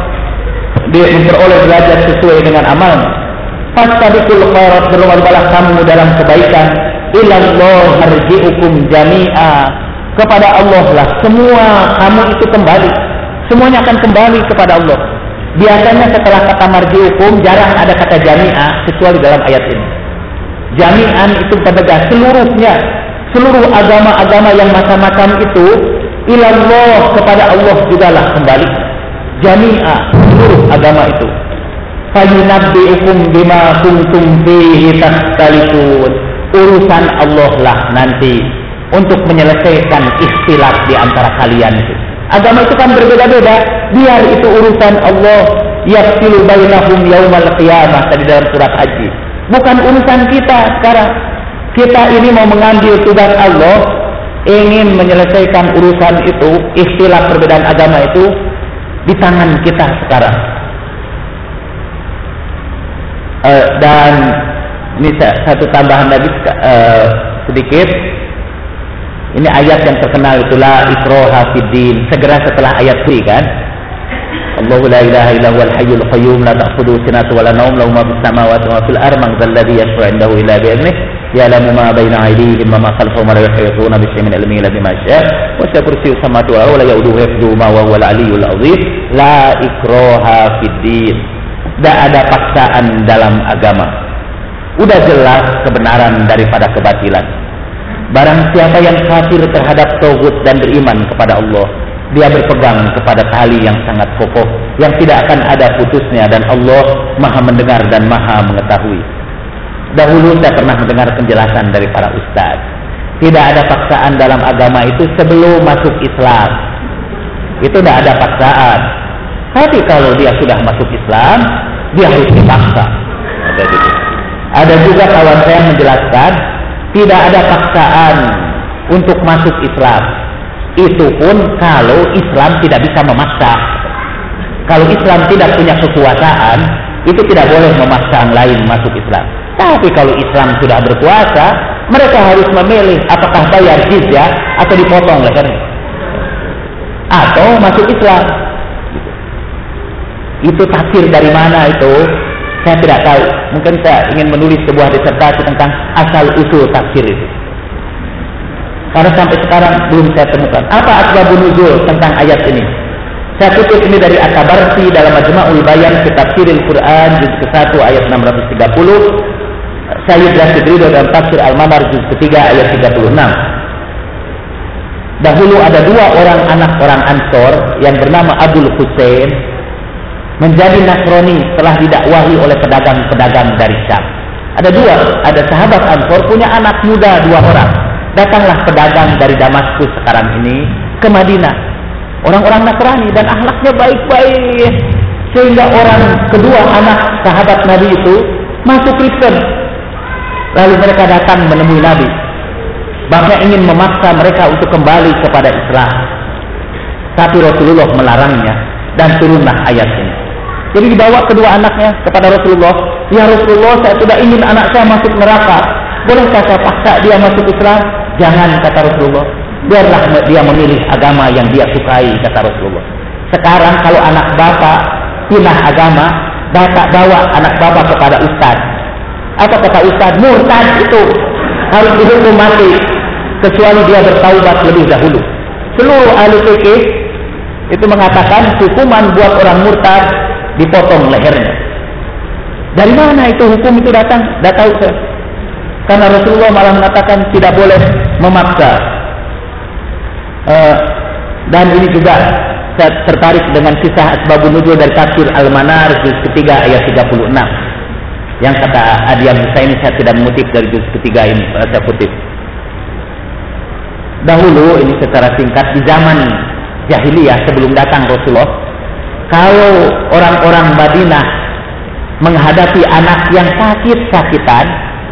dia memperoleh derajat sesuai dengan amalnya. Fastabiqul khairat, berlomba-lombalah kamu dalam kebaikan. Ilallah marji'ukum jami'a, kepada Allah lah semua kamu itu kembali. Semuanya akan kembali kepada Allah. Biasanya setelah kata marji'ukum jarang ada kata jami'a kecuali dalam ayat ini. Jami'an itu penegas seluruhnya, seluruh agama-agama yang macam-macam itu ilallah, kepada Allah jugalah kembali. Jami'a, seluruh agama itu. Fayunabbi'ukum bima kuntum fihi takhtalifun. Urusan Allah lah nanti untuk menyelesaikan ikhtilaf di antara kalian itu. Agama itu kan berbeda-beda, biar itu urusan Allah. Yafsilu bainahum yaumal qiyamah, tadi dalam surat Haji. Bukan urusan kita sekarang. Kita ini mau mengambil tugas Allah, ingin menyelesaikan urusan itu, ikhtilaf perbedaan agama itu di tangan kita sekarang. Dan ini satu tambahan lagi sedikit. Ini ayat yang terkenal itu la ikraha fiddin. Segera setelah ayat ini kan. Allahu la ilaha illa huwal hayyul qayyum la ta'khudhuhu sinatun wa la nawm lahu ma fis samawati wa ma fil ardi man dzal ladzi yashfa'u 'indahu illa bi idhnihi ya'lamu ma baina aydihim wa ma khalfahum wa la yuhituna bi shay'in min ilmihi illa bima sha'a wa sa'a kursiyyu samawati wal ardi wa la ya'uduhu hifdhuhuma wa huwal 'aliyyul 'azim. La ikraha fiddin. Tidak ada paksaan dalam agama. Udah jelas kebenaran daripada kebatilan. Barang siapa yang kafir terhadap tauhid dan beriman kepada Allah, dia berpegang kepada tali yang sangat kokoh, yang tidak akan ada putusnya, dan Allah Maha mendengar dan Maha mengetahui. Dahulu saya pernah mendengar penjelasan dari para ustaz. Tidak ada paksaan dalam agama itu sebelum masuk Islam. Itu tidak ada paksaan. Tapi kalau dia sudah masuk Islam, dia harus dipaksa. Ada juga kawan saya menjelaskan, tidak ada paksaan untuk masuk Islam. Itu pun kalau Islam tidak bisa memaksa. Kalau Islam tidak punya kekuasaan, itu tidak boleh memaksa yang lain masuk Islam. Tapi kalau Islam sudah berkuasa, mereka harus memilih apakah bayar jizyah atau dipotong lehernya, atau masuk Islam. Itu tafsir dari mana itu saya tidak tahu. Mungkin saya ingin menulis sebuah disertasi tentang asal usul tafsir itu. Karena sampai sekarang belum saya temukan. Apa asbabun nuzul tentang ayat ini? Saya kutip ini dari At-Tabarsi dalam Majma'ul Bayan fi Tafsiril Quran juz ke-1 ayat 630. Sayyid Rashid Ridho dalam Tafsir Al-Manar juz ke-3 ayat 36. Dahulu ada dua orang anak orang Ansor yang bernama Abul Husain menjadi Nasrani setelah didakwahi oleh pedagang-pedagang dari Syam. Ada dua, ada sahabat Ansor punya anak muda dua orang. Datanglah pedagang dari Damaskus sekarang ini ke Madinah. Orang-orang Nasrani dan akhlaknya baik-baik. Sehingga orang kedua anak sahabat Nabi itu masuk Kristen. Lalu mereka datang menemui Nabi. Bahkan ingin memaksa mereka untuk kembali kepada Islam. Tapi Rasulullah melarangnya dan turunlah ayat ini. Jadi dibawa kedua anaknya kepada Rasulullah. Ya Rasulullah, saya tidak ingin anak saya masuk neraka. Bolehkah saya paksa dia masuk Islam? Jangan, kata Rasulullah. Biarlah dia memilih agama yang dia sukai, kata Rasulullah. Sekarang kalau anak bapak pindah agama, bapak bawa anak bapak kepada ustaz. Apa kata ustaz? Murtad itu harus dihukum mati kecuali dia bertaubat lebih dahulu. Seluruh ahli fikih itu mengatakan hukuman buat orang murtad dipotong lehernya. Dari mana itu hukum itu datang? Tidak tahu saya. Karena Rasulullah malah mengatakan tidak boleh memaksa. Dan ini juga saya tertarik dengan kisah asbabun nuzul dari Tafsir Al-Manar juz ketiga ayat 36. Yang kata Adian Husaini, saya tidak mengutip dari juz ketiga ini, saya kutip. Dahulu ini secara singkat di zaman jahiliyah sebelum datang Rasulullah, kalau orang-orang Madinah menghadapi anak yang sakit-sakitan,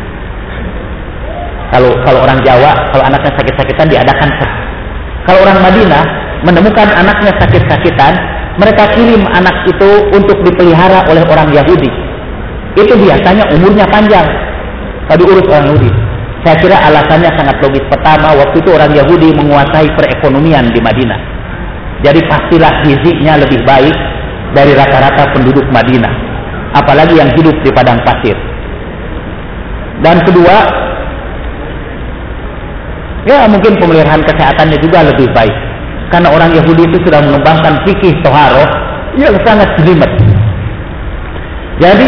kalau orang Jawa, kalau anaknya sakit-sakitan diadakan. Kalau orang Madinah menemukan anaknya sakit-sakitan, mereka kirim anak itu untuk dipelihara oleh orang Yahudi. Itu biasanya umurnya panjang kalau diurus orang Yahudi. Saya kira alasannya sangat logis. Pertama, waktu itu orang Yahudi menguasai perekonomian di Madinah. Jadi pastilah gizinya lebih baik dari rata-rata penduduk Madinah. Apalagi yang hidup di padang pasir. Dan kedua, ya mungkin pemeliharaan kesehatannya juga lebih baik. Karena orang Yahudi itu sudah mengembangkan fikih toharoh yang sangat jelimet. Jadi,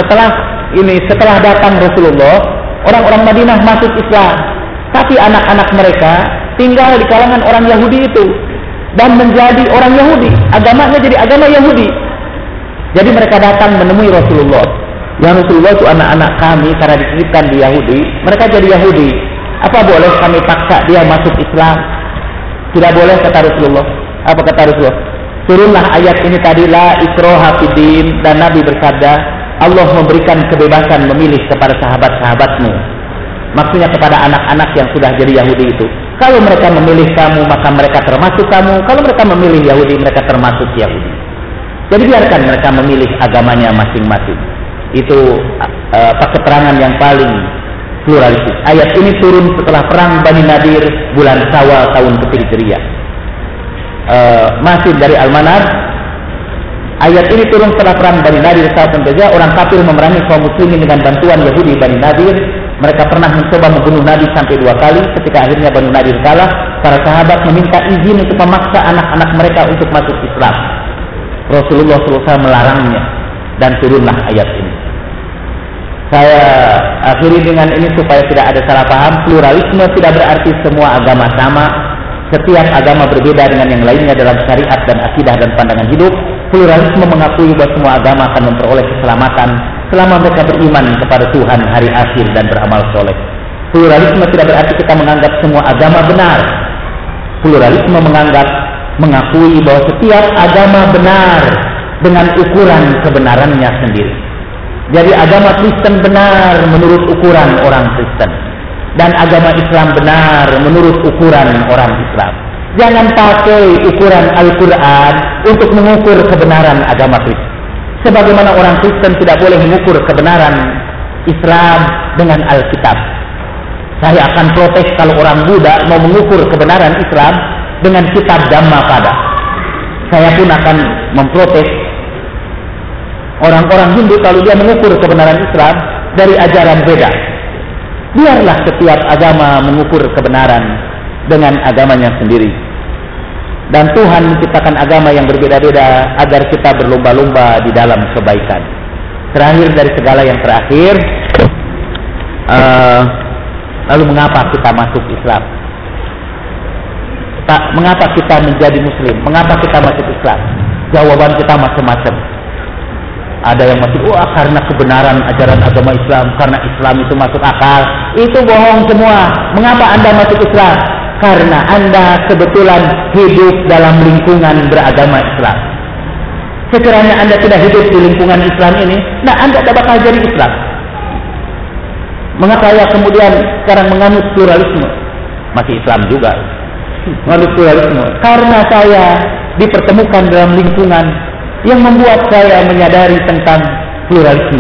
setelah datang Rasulullah, orang-orang Madinah masuk Islam. Tapi anak-anak mereka tinggal di kalangan orang Yahudi itu. Dan menjadi orang Yahudi. Agamanya jadi agama Yahudi. Jadi mereka datang menemui Rasulullah. Ya Rasulullah, itu anak-anak kami karena dititipkan di Yahudi, mereka jadi Yahudi. Apa boleh kami paksa dia masuk Islam? Tidak boleh, kata Rasulullah. Apa kata Rasulullah? Turunlah ayat ini tadi, la ikraha fiddin, dan Nabi bersabda, Allah memberikan kebebasan memilih kepada sahabat-sahabatmu. Maksudnya kepada anak-anak yang sudah jadi Yahudi itu. Kalau mereka memilih kamu, maka mereka termasuk kamu. Kalau mereka memilih Yahudi, mereka termasuk Yahudi. Jadi biarkan mereka memilih agamanya masing-masing. Itu keterangan yang paling pluralistik. Ayat ini turun setelah perang Bani Nadir bulan Syawal tahun ke-3 masih dari Al-Manar. Ayat ini turun setelah perang Bani Nadir tahun ke-3. Orang kafir memerangi kaum muslimin dengan bantuan Yahudi Bani Nadir. Mereka pernah mencoba membunuh Nabi sampai 2 kali. Ketika akhirnya Bani Nadir kalah, para sahabat meminta izin untuk memaksa anak-anak mereka untuk masuk Islam. Rasulullah SAW melarangnya dan turunlah ayat ini. Saya akhiri dengan ini supaya tidak ada salah paham. Pluralisme tidak berarti semua agama sama. Setiap agama berbeda dengan yang lainnya dalam syariat dan akidah dan pandangan hidup. Pluralisme mengakui bahwa semua agama akan memperoleh keselamatan selama mereka beriman kepada Tuhan hari akhir dan beramal soleh. Pluralisme tidak berarti kita menganggap semua agama benar. Pluralisme mengakui bahwa setiap agama benar dengan ukuran kebenarannya sendiri. Jadi agama Kristen benar menurut ukuran orang Kristen, dan agama Islam benar menurut ukuran orang Islam. Jangan pakai ukuran Al-Quran untuk mengukur kebenaran agama Kristen. Sebagaimana orang Kristen tidak boleh mengukur kebenaran Islam dengan Alkitab. Saya akan protes kalau orang Buddha mau mengukur kebenaran Islam dengan kitab Dhammapada. Saya pun akan memprotes orang-orang Hindu kalau dia mengukur kebenaran Islam dari ajaran Veda. Biarlah setiap agama mengukur kebenaran dengan agamanya sendiri. Dan Tuhan menciptakan agama yang berbeda-beda agar kita berlomba-lomba di dalam kebaikan. Terakhir dari segala yang terakhir, lalu mengapa kita masuk Islam? Mengapa kita menjadi Muslim? Mengapa kita masuk Islam? Jawaban kita macam-macam. Ada yang masuk, karena kebenaran ajaran agama Islam, karena Islam itu masuk akal. Itu bohong semua. Mengapa Anda masuk Islam? Karena Anda kebetulan hidup dalam lingkungan beragama Islam. Sekiranya Anda tidak hidup di lingkungan Islam ini, Anda tidak bakal jadi Islam. Mengapa saya kemudian sekarang menganut pluralisme? Masih Islam juga. Menganut pluralisme. Karena saya dipertemukan dalam lingkungan yang membuat saya menyadari tentang pluralisme.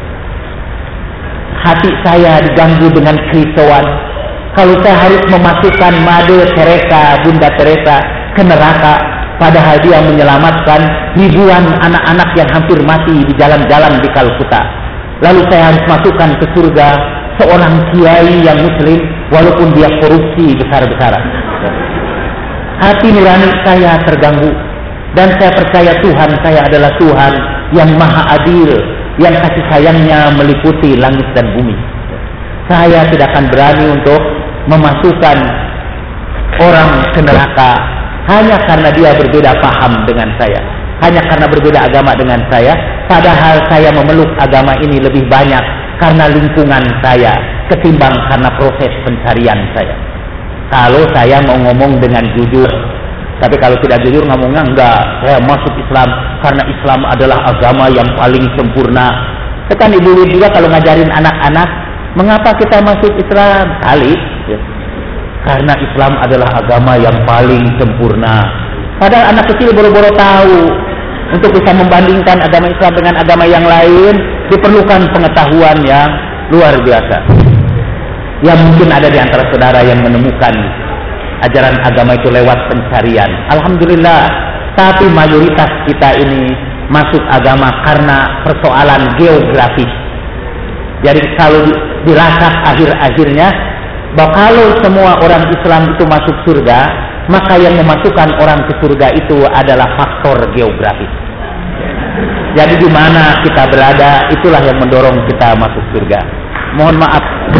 Hati saya diganggu dengan kerisauan. Kalau saya harus memasukkan Mother Teresa, Bunda Teresa ke neraka, padahal dia menyelamatkan ribuan anak-anak yang hampir mati di jalan-jalan di Kalkuta. Lalu saya harus masukkan ke surga seorang kiai yang Muslim, walaupun dia korupsi besar-besaran. Hati nurani saya terganggu. Dan saya percaya Tuhan saya adalah Tuhan yang maha adil, yang kasih sayangnya meliputi langit dan bumi. Saya tidak akan berani untuk memasukkan orang ke neraka hanya karena dia berbeda paham dengan saya, hanya karena berbeda agama dengan saya, padahal saya memeluk agama ini lebih banyak karena lingkungan saya ketimbang karena proses pencarian saya. Kalau saya mau ngomong dengan jujur, tapi kalau tidak jujur ngomongnya enggak, saya masuk Islam karena Islam adalah agama yang paling sempurna. Kan ibu juga kalau ngajarin anak-anak, mengapa kita masuk Islam? Kali ya, karena Islam adalah agama yang paling sempurna. Padahal anak kecil boro-boro tahu. Untuk bisa membandingkan agama Islam dengan agama yang lain diperlukan pengetahuan yang luar biasa. Yang mungkin ada di antara saudara yang menemukan ajaran agama itu lewat pencarian. Alhamdulillah. Tapi mayoritas kita ini masuk agama karena persoalan geografis. Jadi kalau dirasah akhir-akhirnya, bahwa kalau semua orang Islam itu masuk surga, maka yang memasukkan orang ke surga itu adalah faktor geografis. Jadi di mana kita berada, itulah yang mendorong kita masuk surga. Mohon maaf.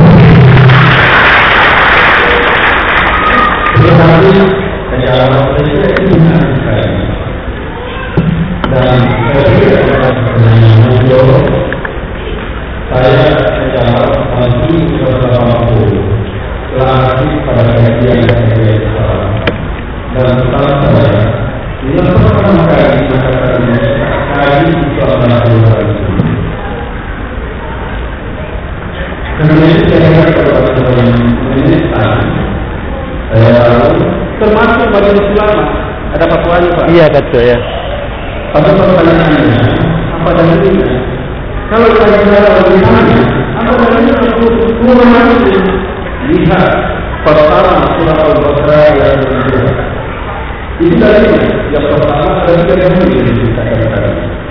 Dan saya menjawab nanti bersama aku lagi pada kajian Islam dan setelah saya yang pertama kali masyarakat Indonesia kali itu adalah pluralisme. Karena itu saya katakan kepada Indonesia, saya tahu termasuk bagi Islam ada fatwanya Pak. Iya betul ya. Pada pertanyaannya apa dalilnya? Kalau saya bicara bagaimana, apa dalilnya pluralisme? Lihat pertama surah Al-Baqarah yang kedua. Ini dalilnya. Yang pertama ada tiga dalil yang dikatakan tadi.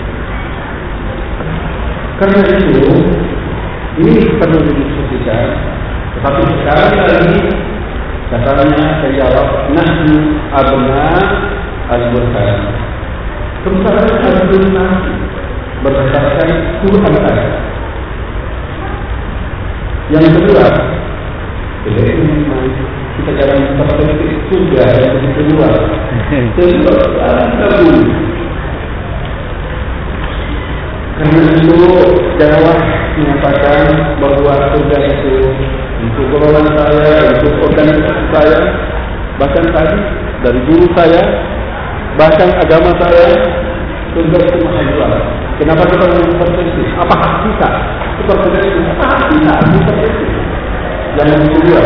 Karena itu ini perlu didiskusikan. Tetapi sekarang lagi katanya saya jawab nahnu abna al-Qur'an. Sementara al-Qur'an berdasarkan Quran tadi. Yang kedua, kita jangan perspektif surga yang begitu luas. Kedua, tabu. Karena itu janganlah mengatakan bahwa surga itu untuk golongan saya, untuk organisasi saya, bahkan tadi dari guru saya, bahkan agama saya, surga itu mahal luas. Kenapa kita memiliki perspektif? Apa hak kita? Itu perspektif. Apa hak kita? Itu perspektif. Yang kedua,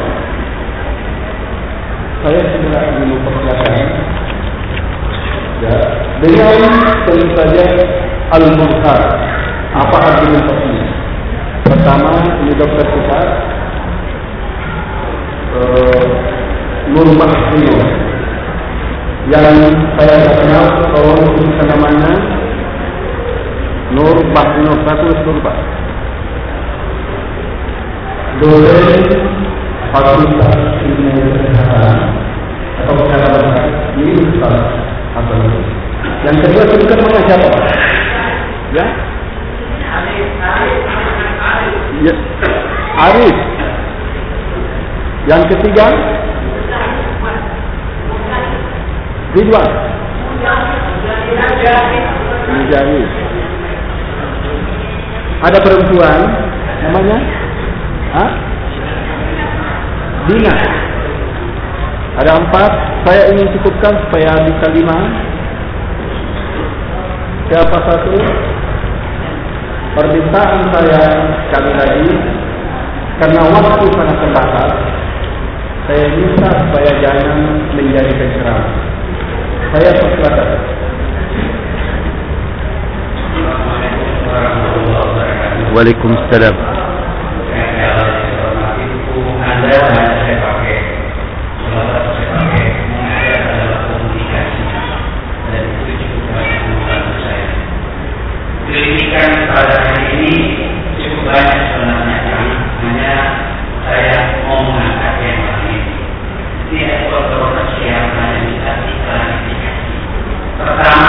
saya segera ingin mempersiapkan ya, dengan tentu saja al-munkar. Apa argumentasinya? Pertama, ini dokter kita Nur Mahfino yang saya tidak kenal, tolong tuliskan namanya. Nur Mahfino, saya tulis dulu Pak. Dosen Fakultas punya kesehatan atau kesehatan ini besar atau yang kedua suka mengajar apa? Ya? Ya. Arif. Yang ketiga Ridwan. Mujahid. Ada perempuan namanya Dina. Ada 4. Saya ingin cukupkan supaya bisa 5. Siapa satu? Permintaan saya sekali lagi, karena waktu sangat terbatas, saya minta supaya jangan menjadi penceramah. Saya persilakan. Waalaikumsalam. Kritikan pada hari ini cukup banyak sebenarnya, hanya saya mau mengangkat yang lain. Tidak kontroversial, hanya bisa diklarifikasi. Pertama,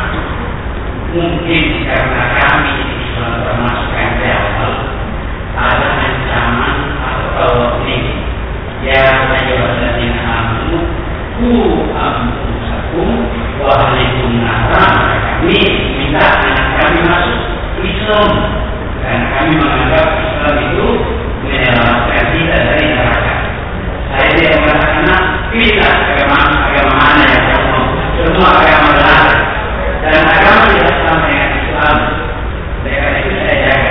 mungkin karena kami termasukkan jawab ada ancaman atau ini yang menyebabkan amu ku ampusakum wahalikum naram. Kami minta anak kami masuk Islam dan kami menganggap Islam itu menyelamatkan kita dari neraka. Saya tidak mengatakan kita agama mana yang kamu semua agama benar dan agama tidak sama dengan Islam. Dengan itu saya jaga.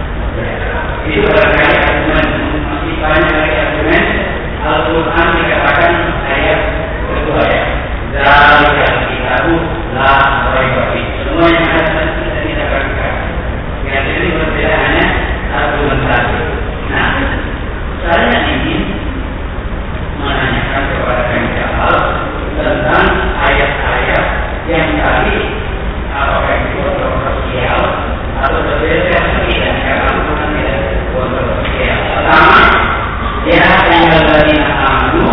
Itu barangkali argumen, masih banyak lagi argumen. Al-Quran dikatakan ayat kedua ya. Zalika kitabu la raiba fihi. Semua yang ada kita tidak ragukan. Yang ini perbedaannya argumentasi. Nah, saya ingin menanyakan kepada Kang Jamal tentang ayat-ayat yang tadi apakah itu kontroversial atau berbeda tidak, karena bukan tidak kontroversial. Pertama, ya ayyuhalladzina amanu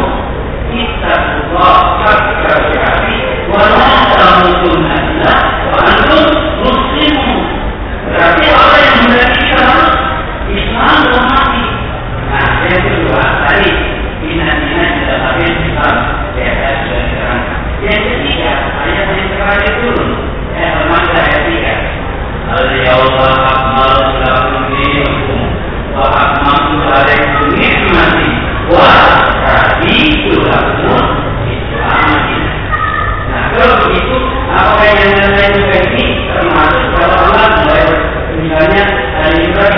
ittaqullaha haqqa tuqatih wa la tamutunna illa wa antum muslimun. Berarti orang yang berarti Islam belum mati. Nah, yang kedua tadi bina-bina dalam arti Islam ya sudah diterangkan. Yang ketiga ayat yang terakhir turun Al-Maidah ayat 3. Al-yawma akmaltu lakum dinakum wa atmamtu alaykum ni'mati wa raditu lakum Islam. Nah, kalau begitu apa yang lain juga ini termasuk kalau Allah mulai misalnya dari Ibrahim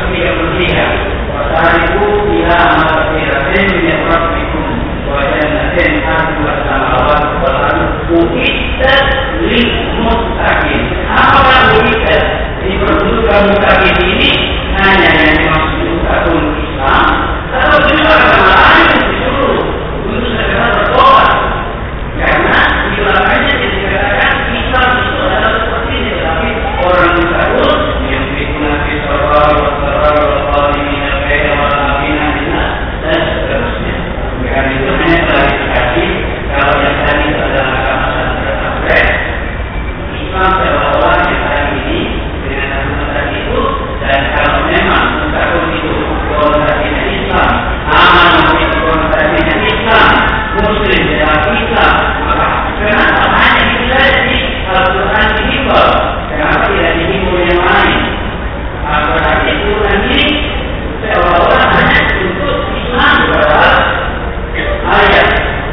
133 wasariku ila amalatin min rabbikum wa jannatin arduha samawati wal ardu uiddat lil muttaqin. Apa uiddat? Diperuntukkan muttaqin ini hanya yang dimaksud muttaqun Islam atau juga agama lain disuruh untuk segera bertobat, karena di belakangnya dikatakan Islam itu adalah seperti ini, tetapi orang muttaqun yang digunakan sarwar wal-qalimi dan seterusnya. Karena itu hanya klarifikasi. Kalau yang tadi adalah agama terkait Islam seolah-olah yang tadi ini dengan argumentasi itu, dan kalau memang muttaqun itu konotasinya Islam, aman itu konotasinya Islam, Muslim adalah Islam, maka kenapa hanya dilihat di Al-Quran dihimbau? Kenapa tidak dihimbau yang lain? Berarti Quran ini seolah-olah hanya untuk Islam. Padahal ayat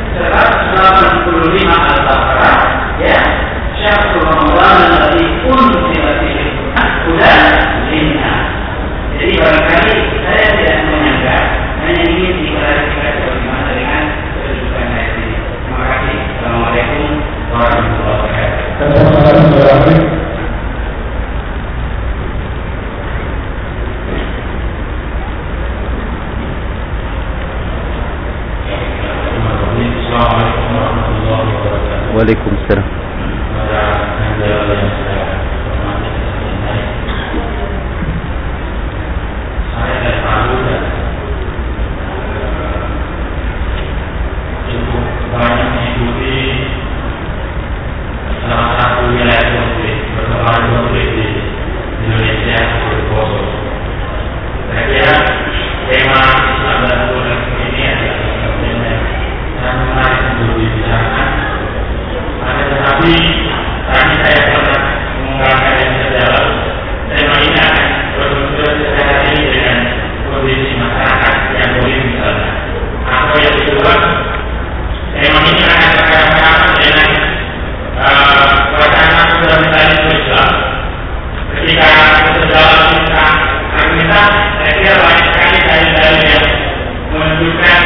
185 Al-Baqarah ya, syahrul Ramadan alladzi unzila fihi al-Qur'an hudan linnas. Jadi barangkali saya tidak menyangka, hanya ingin diklarifikasi bagaimana dengan kedudukan ayat ini. Terima kasih. Assalamualaikum warahmatullahi wabarakatuh. Waalaikumsalam. kira banyak sekali dalil-dalil yang menunjukkan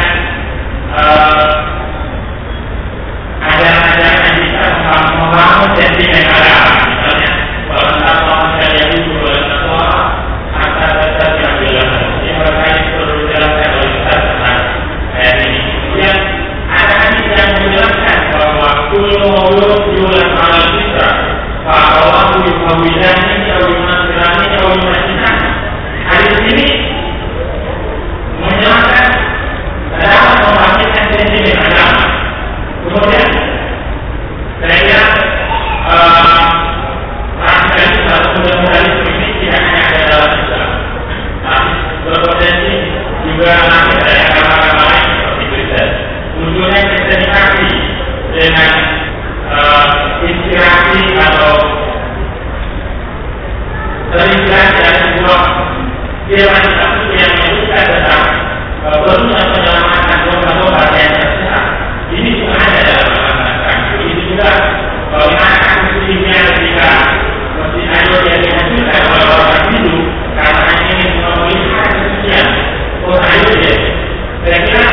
ajaran-ajaran yang bisa membangun sentimen agama. Misalnya, kalau tak manusia yang itu bertakwa, harta tetap yang jelas. Ini berkait perlu dijelaskan oleh Ustaz tentang ayat ini. Kemudian ada hadis yang menjelaskan bahwa kullu maulud yulad 'alal fitrah, fa awahu yuhawidani atau yunasirani atau yunasinan. Hadis ini menjelaskan dalam membangkitkan sentimen agama. Kemudian saya kira radikalisme atau fundamentalisme ini tidak hanya ada dalam Islam, tapi berpotensi juga ada dari agama-agama lain seperti Kristen. Munculnya kristenisasi dengan inspirasi atau terinspirasi dari sebuah firman yang menyebutkan tentang perlunya menyelamatkan domba-domba yang tersesat. Ini juga ada dalam agama. Ini juga bagaimana kasusnya ketika Masjid Ayyub yang dihancurkan oleh orang Hindu karena hanya ingin memelihara kesucian orang Ayyub ya. Saya kira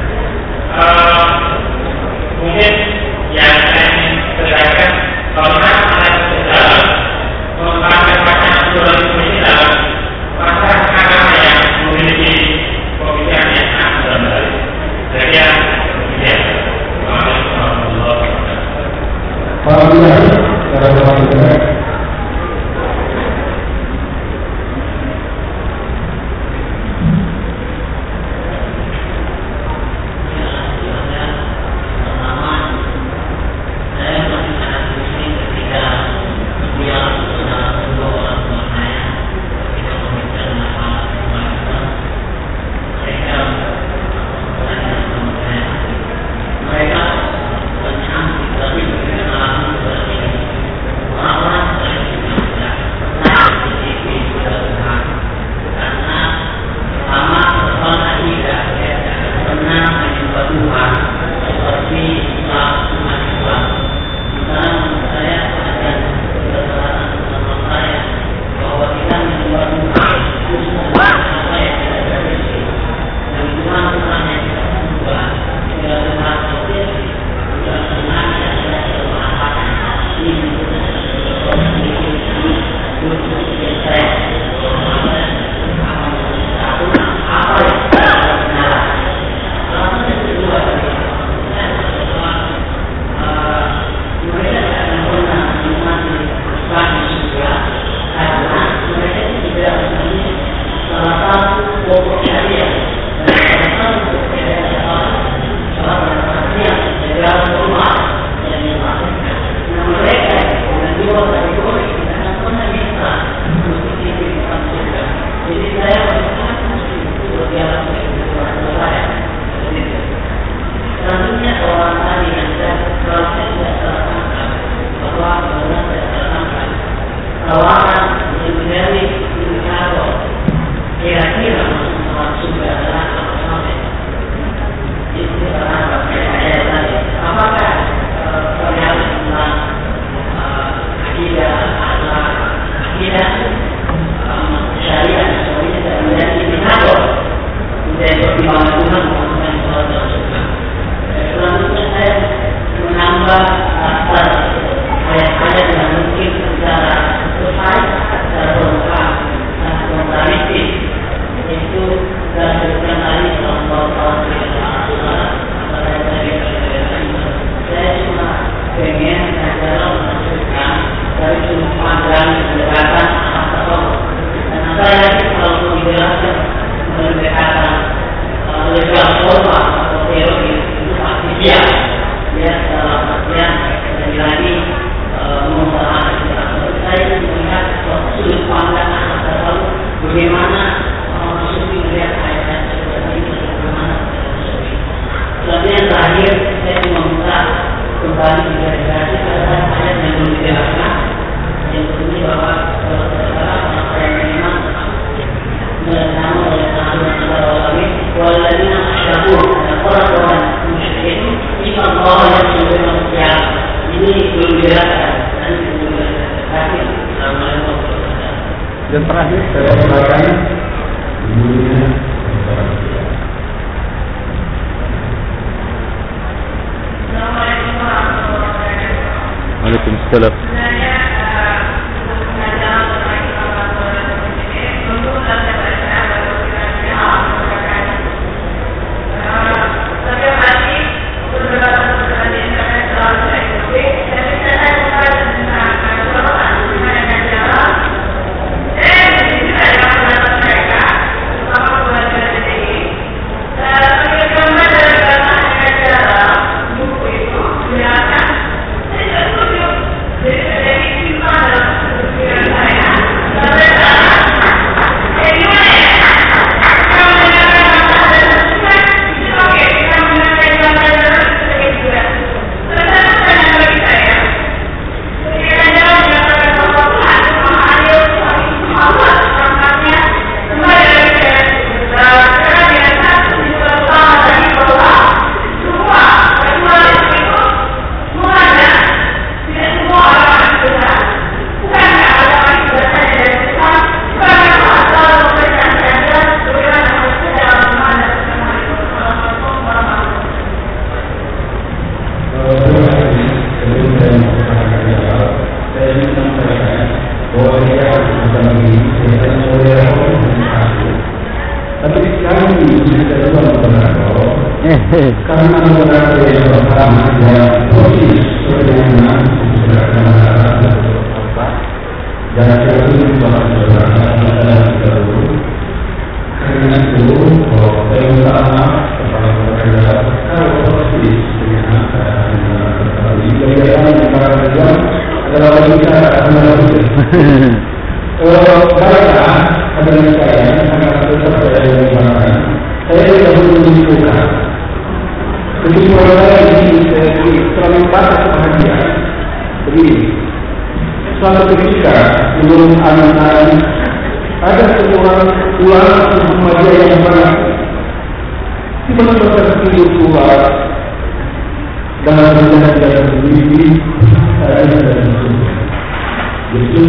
mungkin yang saya ingin tegaskan bagaimana ada dalam mengembangkan wacana pluralisme ini dalam masyarakat agama yang memiliki pemikiran yang sangat fundamentalis. Saya kira demikian. Dan terakhir saya silakan Betul. Karena beberapa yang pertama yang posisi sebagaimana dan itu karena itu yang utama kepala berbeda kalau posisi dengan adalah wanita karena adalah saya sangat terpercaya dengan saya tidak menunjukkan ketika orang ini terlalu batas bahagia. Begini, suatu ketika sebelum anak-anak ada seorang ulama Muhammadiyah yang berat, tiba-tiba tertidur keluar dalam perjalanan sendiri. Saya dan jadi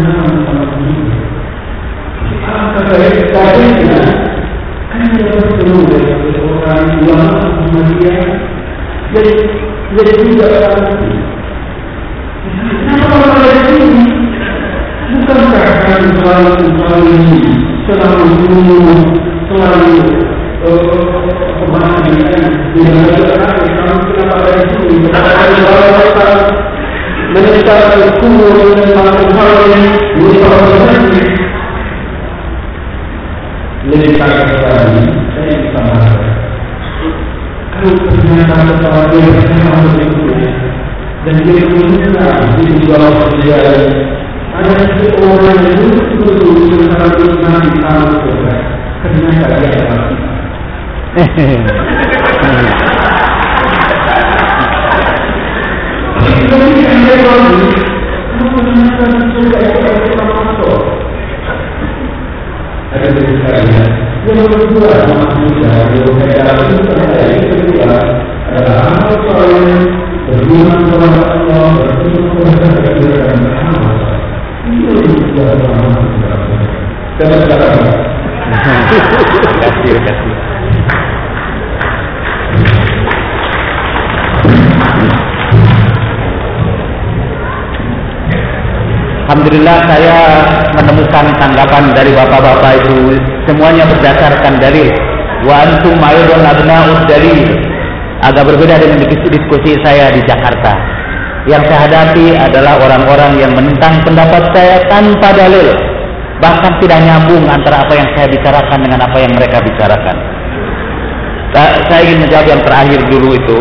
saya hanya bertemu dengan seorang ulama Muhammadiyah jadi tidak pasti. Kenapa orang ini bukankah kami selalu kemana-mana dengan kenapa dari sini menyesal kubur dan malam lebih sangat sekali saya bisa mengatakan kalau pernyataan kepala dia memang begitu dan dia menunjukkan di dalam perjalanan ada seorang yang betul-betul sangat nanti tahu ternyata dia mati. Tapi yang dia lalu kalau pernyataan surga itu adalah masuk ada sekali yang kedua maksudnya yang kedua adalah amal soleh berhubungan kepada Allah berhubungan kepada Allah itu juga amal kasih Alhamdulillah saya menemukan tanggapan dari bapak-bapak itu semuanya berdasarkan dalil. Wa antum aydun abna'ud dalil. Agak berbeda dengan diskusi saya di Jakarta. Yang saya hadapi adalah orang-orang yang menentang pendapat saya tanpa dalil. Bahkan tidak nyambung antara apa yang saya bicarakan dengan apa yang mereka bicarakan. Saya ingin menjawab yang terakhir dulu itu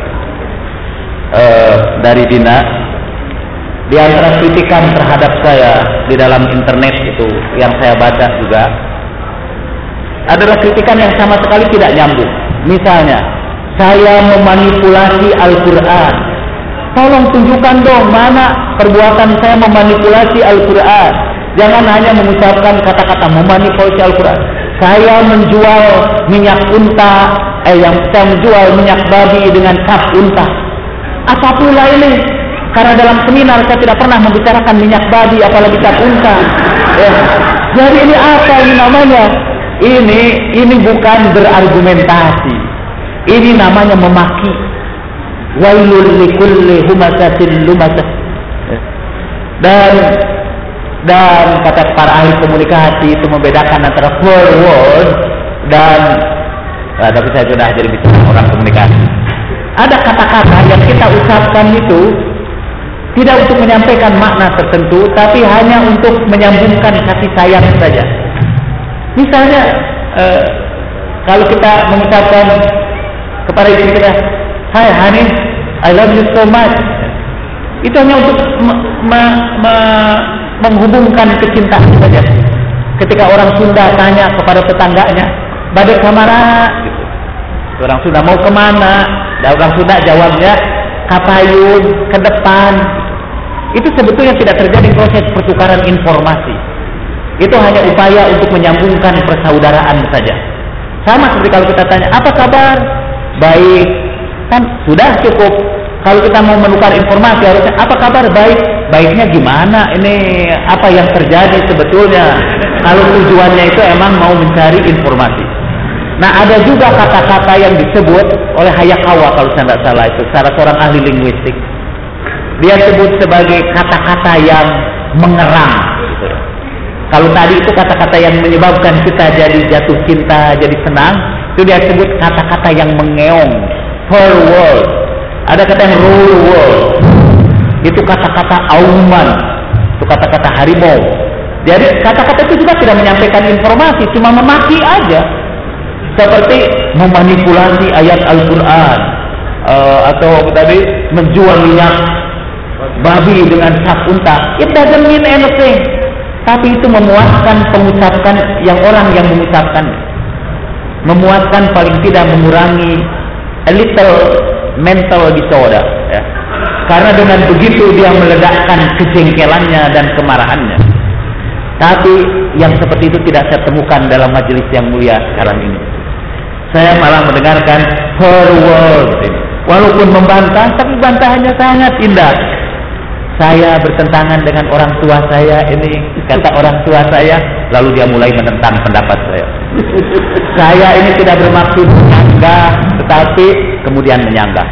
dari Dina. Di antara kritikan terhadap saya di dalam internet itu yang saya baca juga adalah kritikan yang sama sekali tidak nyambung. Misalnya, saya memanipulasi Al-Quran. Tolong tunjukkan dong mana perbuatan saya memanipulasi Al-Quran. Jangan hanya mengucapkan kata-kata memanipulasi Al-Quran. Saya menjual minyak unta, saya menjual minyak babi dengan kap unta. Apa pula ini? Karena dalam seminar saya tidak pernah membicarakan minyak babi apalagi kap unta. Jadi ini apa ini namanya? Ini bukan berargumentasi. Ini namanya memaki. Wailul likulli humazatin lumazzah. Dan kata para ahli komunikasi itu membedakan antara four words dan tapi saya sudah jadi bicara orang komunikasi. Ada kata-kata yang kita ucapkan itu tidak untuk menyampaikan makna tertentu, tapi hanya untuk menyambungkan kasih sayang saja. Misalnya kalau kita mengucapkan kepada istri kita, "Hi honey, I love you so much." Itu hanya untuk menghubungkan kecintaan saja. Ketika orang Sunda tanya kepada tetangganya, "Bade kamana?" gitu. Orang Sunda mau kemana? Dan orang Sunda jawabnya, "Kapayun, ke depan." Itu sebetulnya tidak terjadi proses pertukaran informasi. Itu hanya upaya untuk menyambungkan persaudaraan saja. Sama seperti kalau kita tanya, "Apa kabar?" "Baik." Kan sudah cukup. Kalau kita mau menukar informasi harusnya, "Apa kabar?" "Baik." Baiknya gimana? Ini apa yang terjadi sebetulnya? Kalau tujuannya itu emang mau mencari informasi. Nah, ada juga kata-kata yang disebut oleh Hayakawa kalau saya tidak salah, itu salah seorang ahli linguistik. Dia sebut sebagai kata-kata yang mengerang. Gitu. Kalau tadi itu kata-kata yang menyebabkan kita jadi jatuh cinta, jadi senang, itu dia sebut kata-kata yang mengeong. Her world. Ada kata yang rule world. Itu kata-kata auman. Itu kata-kata harimau. Jadi kata-kata itu juga tidak menyampaikan informasi, cuma memaki aja. Seperti memanipulasi ayat Al-Quran, atau tadi menjual minyak babi dengan sak unta. It doesn't mean anything. Tapi itu memuaskan pengucapan yang orang yang mengucapkan. Memuaskan, paling tidak mengurangi a little mental disorder. Ya. Karena dengan begitu dia meledakkan kejengkelannya dan kemarahannya. Tapi yang seperti itu tidak saya temukan dalam majelis yang mulia sekarang ini. Saya malah mendengarkan her world. Walaupun membantah, tapi bantahannya sangat indah. Saya bertentangan dengan orang tua saya ini, kata orang tua saya, lalu dia mulai menentang pendapat saya. Saya ini tidak bermaksud menyanggah, tetapi kemudian menyanggah.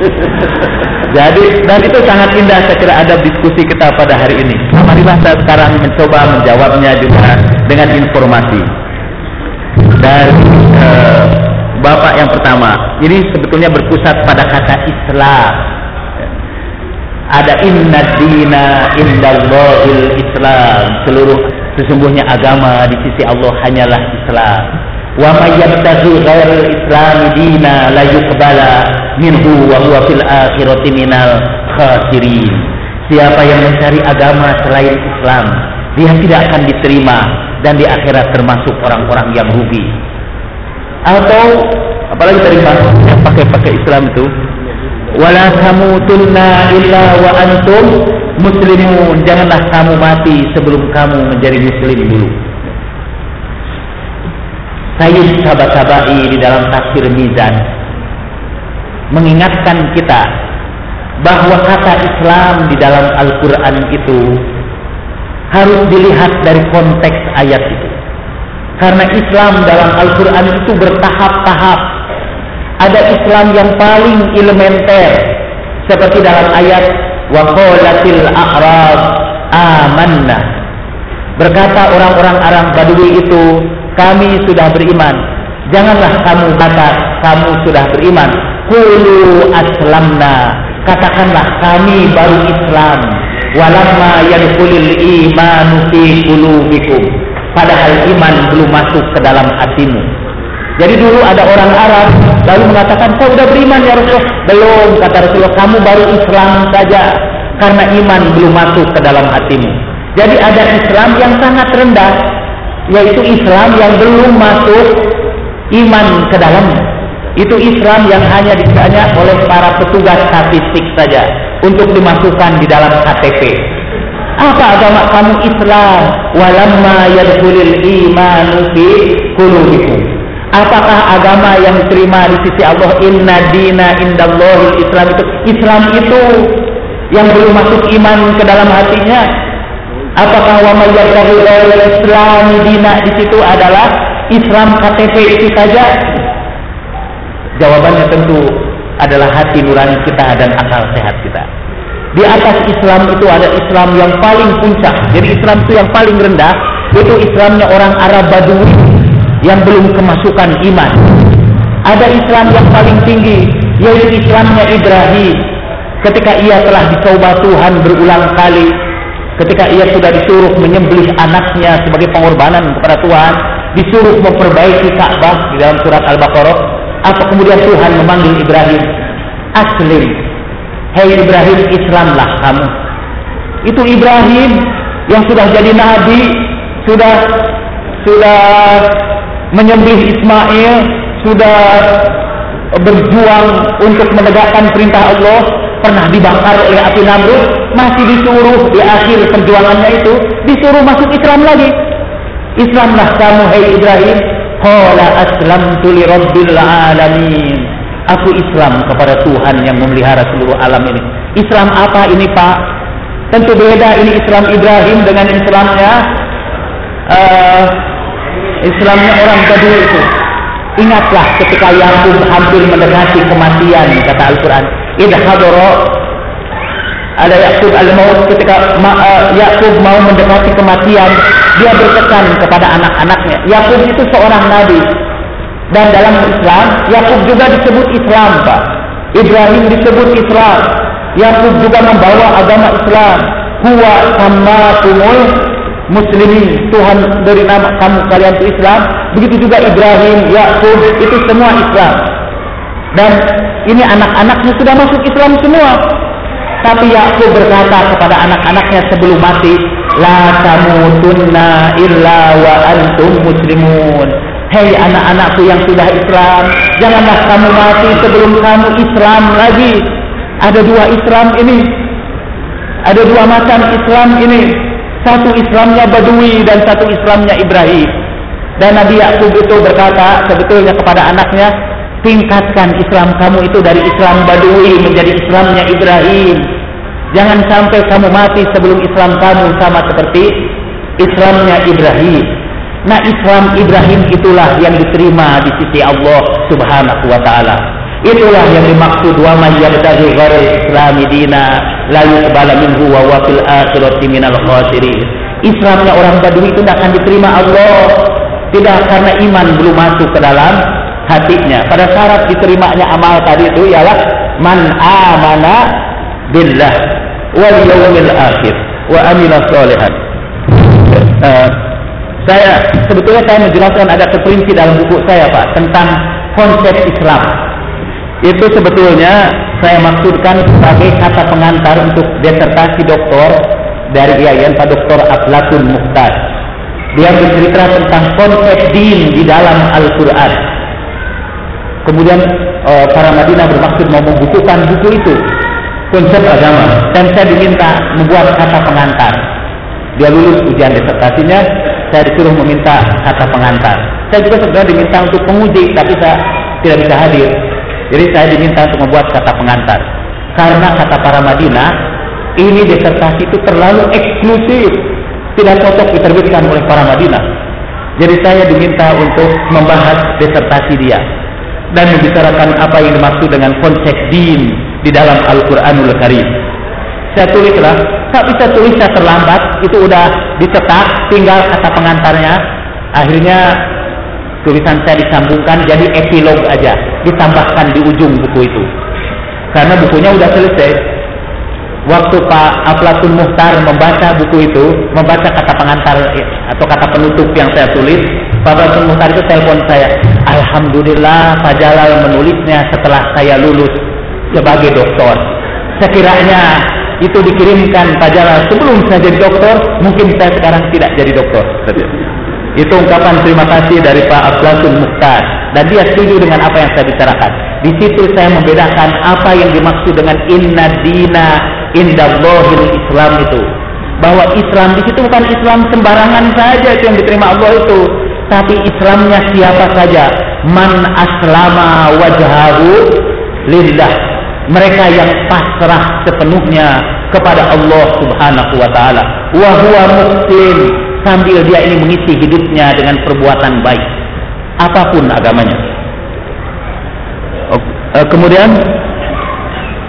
Jadi, dan itu sangat indah saya kira ada diskusi kita pada hari ini. Marilah saya sekarang mencoba menjawabnya juga dengan informasi. Dari Bapak yang pertama, ini sebetulnya berpusat pada kata Islam. Ada inna dina indallahil Islam. Sesungguhnya agama di sisi Allah hanyalah Islam. Wa may yabtaghi ghairal Islam dina la yuqbala minhu wa huwa fil akhirati minal khasirin. Siapa yang mencari agama selain Islam, dia tidak akan diterima dan di akhirat termasuk orang-orang yang rugi. Atau apalagi dari yang pakai Islam itu, wala tamutunna illa wa antum muslimun. Janganlah kamu mati sebelum kamu menjadi muslim dulu. Sayyid Tabatabai di dalam tafsir Mizan mengingatkan kita bahwa kata Islam di dalam Al-Quran itu harus dilihat dari konteks ayat itu. Karena Islam dalam Al-Quran itu bertahap-tahap. Ada Islam yang paling elementer, seperti dalam ayat wa qalatil a'rab amanna. Berkata orang-orang Arab Badui itu, kami sudah beriman. Janganlah kamu kata kamu sudah beriman. Qulu aslamna. Katakanlah kami baru Islam. Walamma yadkhulul imanu fi qulubikum. Padahal iman belum masuk ke dalam hatimu. Jadi dulu ada orang Arab lalu mengatakan, "Kau sudah beriman ya Rasulullah?" "Belum," kata Rasulullah, "kamu baru Islam saja karena iman belum masuk ke dalam hatimu." Jadi ada Islam yang sangat rendah, yaitu Islam yang belum masuk iman ke dalamnya. Itu Islam yang hanya ditanya oleh para petugas statistik saja untuk dimasukkan di dalam KTP. Apa agama kamu? Islam. Walamma yadkhulul imanu fi qulubikum. Apakah agama yang diterima di sisi Allah? Inna dina indallahil Islam. Islam itu yang belum masuk iman ke dalam hatinya. Apakah wa may yabtaghi ghairal Islam dina di situ adalah Islam KTP itu saja? Jawabannya tentu adalah hati nurani kita dan akal sehat kita. Di atas Islam itu ada Islam yang paling puncak. Jadi Islam itu yang paling rendah, itu Islamnya orang Arab Badui yang belum kemasukan iman. Ada Islam yang paling tinggi, yaitu Islamnya Ibrahim. Ketika ia telah dicoba Tuhan berulang kali, ketika ia sudah disuruh menyembelih anaknya sebagai pengorbanan kepada Tuhan, disuruh memperbaiki Ka'bah di dalam surat Al-Baqarah, apa kemudian Tuhan memanggil Ibrahim, aslim, hei Ibrahim, Islamlah kamu. Itu Ibrahim yang sudah jadi nabi, sudah menyembelih Ismail, sudah berjuang untuk menegakkan perintah Allah, pernah dibakar oleh api Namrud, masih disuruh di akhir perjuangannya itu disuruh masuk Islam lagi. Islamlah kamu, hei Ibrahim. Qala aslamtu li rabbil alamin. Aku Islam kepada Tuhan yang memelihara seluruh alam ini. Islam apa ini, Pak? Tentu beda ini Islam Ibrahim dengan Islamnya orang Badui itu. Ingatlah ketika Yakub hampir mendekati kematian, kata Al-Quran, idh hadara, ada Yakub al-maut, ketika Yakub mau mendekati kematian, dia berpesan kepada anak-anaknya. Yakub itu seorang nabi, dan dalam Islam Yakub juga disebut Islam, Pak. Ibrahim disebut Islam. Yakub juga membawa agama Islam. Huwa sammakumul muslimin, Tuhan beri nama kamu kalian itu Islam. Begitu juga Ibrahim, Yakub, itu semua Islam. Dan ini anak-anaknya sudah masuk Islam semua. Tapi Yakub berkata kepada anak-anaknya sebelum mati, la tamutunna illa wa antum muslimun. Hei anak-anakku yang sudah Islam, janganlah kamu mati sebelum kamu Islam lagi. Ada dua Islam ini, ada dua macam Islam ini. Satu Islamnya Badui dan satu Islamnya Ibrahim. Dan Nabi Yakub itu berkata sebetulnya kepada anaknya, tingkatkan Islam kamu itu dari Islam Badui menjadi Islamnya Ibrahim. Jangan sampai kamu mati sebelum Islam kamu sama seperti Islamnya Ibrahim. Nah, Islam Ibrahim itulah yang diterima di sisi Allah Subhanahu wa taala. Itulah yang dimaksud wa may yabtaghi ghairal islami dina la yuqbal minhu wa huwa fil akhirati minal khasirin. Islamnya orang Badui itu tidak akan diterima Allah, tidak karena iman belum masuk ke dalam hatinya. Pada syarat diterimanya amal tadi itu ialah man amana billah wal yawmil akhir wa amila sholihan. Sebetulnya saya menjelaskan ada terperinci dalam buku saya, Pak, tentang konsep Islam. Itu sebetulnya saya maksudkan sebagai kata pengantar untuk disertasi doktor dari IAIN, Pak Dr. Aflatun Mukhtar. Dia bercerita tentang konsep din di dalam Al-Quran. Kemudian para Madinah bermaksud mau membukukan buku itu, konsep agama, dan saya diminta membuat kata pengantar. Dia lulus ujian disertasinya, saya disuruh meminta kata pengantar. Saya juga sebenarnya diminta untuk penguji, tapi saya tidak bisa hadir. Jadi saya diminta untuk membuat kata pengantar. Karena kata para Madinah, ini disertasi itu terlalu eksklusif, tidak cocok diterbitkan oleh para Madinah. Jadi saya diminta untuk membahas disertasi dia dan membicarakan apa yang dimaksud dengan konsep din di dalam Al-Quranul Karim. Saya tulislah, tak bisa tulis saya terlambat, itu udah dicetak, tinggal kata pengantarnya. Akhirnya tulisan saya disambungkan jadi epilog aja, ditambahkan di ujung buku itu. Karena bukunya udah selesai. Waktu Pak Aflatun Mukhtar membaca buku itu, membaca kata pengantar atau kata penutup yang saya tulis, Pak Aflatun Mukhtar itu telepon saya, alhamdulillah Pak Jalal menulisnya setelah saya lulus sebagai doktor. Sekiranya itu dikirimkan Pak Jalal sebelum saya jadi doktor, mungkin saya sekarang tidak jadi doktor. Itu ungkapan terima kasih dari Pak Aflatun Mukhtar, dan dia setuju dengan apa yang saya bicarakan. Di situ saya membedakan apa yang dimaksud dengan inna dina indallahil Islam itu, bahwa Islam di situ bukan Islam sembarangan saja itu yang diterima Allah itu, tapi Islamnya siapa saja. Man aslama wajhahu lillah, mereka yang pasrah sepenuhnya kepada Allah Subhanahu wa taala. Wa huwa muslim, sambil dia ini mengisi hidupnya dengan perbuatan baik, apapun agamanya. Kemudian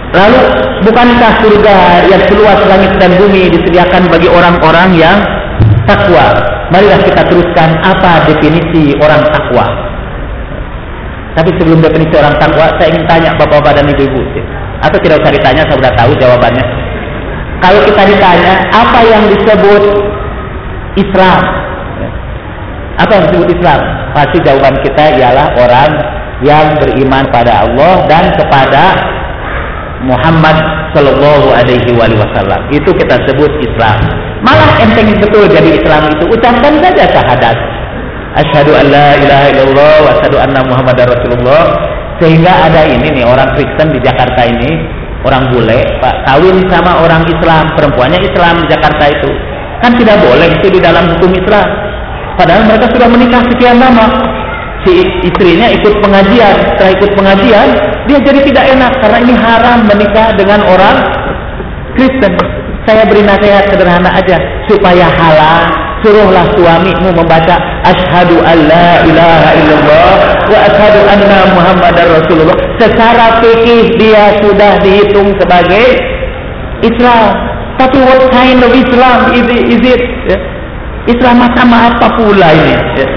Lalu bukankah surga yang seluas langit dan bumi disediakan bagi orang-orang yang takwa? Marilah kita teruskan apa definisi orang takwa. Tapi sebelum definisi orang takwa, saya ingin tanya bapak-bapak dan ibu-ibu, atau tidak usah ditanya, saya sudah tahu jawabannya. Kalau kita ditanya apa yang disebut Islam, apa yang disebut Islam, pasti jawaban kita ialah orang yang beriman pada Allah dan kepada Muhammad Sallallahu Alaihi Wasallam. Itu kita sebut Islam. Malah enteng betul jadi Islam itu, ucapkan saja syahadat, asyhadu an la ilaha illallah wa asyhadu anna Muhammadar Rasulullah. Sehingga ada ini nih orang Kristen di Jakarta ini, orang bule, Pak, kawin sama orang Islam, perempuannya Islam di Jakarta itu. Kan tidak boleh itu di dalam hukum Islam. Padahal mereka sudah menikah sekian lama. Si istrinya ikut pengajian, setelah ikut pengajian dia jadi tidak enak karena ini haram menikah dengan orang Kristen. Saya beri nasihat sederhana aja supaya halal, suruhlah suamimu membaca asyhadu alla ilaha illallah wa asyhadu anna Muhammadar Rasulullah. Secara fikih dia sudah dihitung sebagai Islam. Tapi what kind of Islam is it? Islam macam apa pula ini?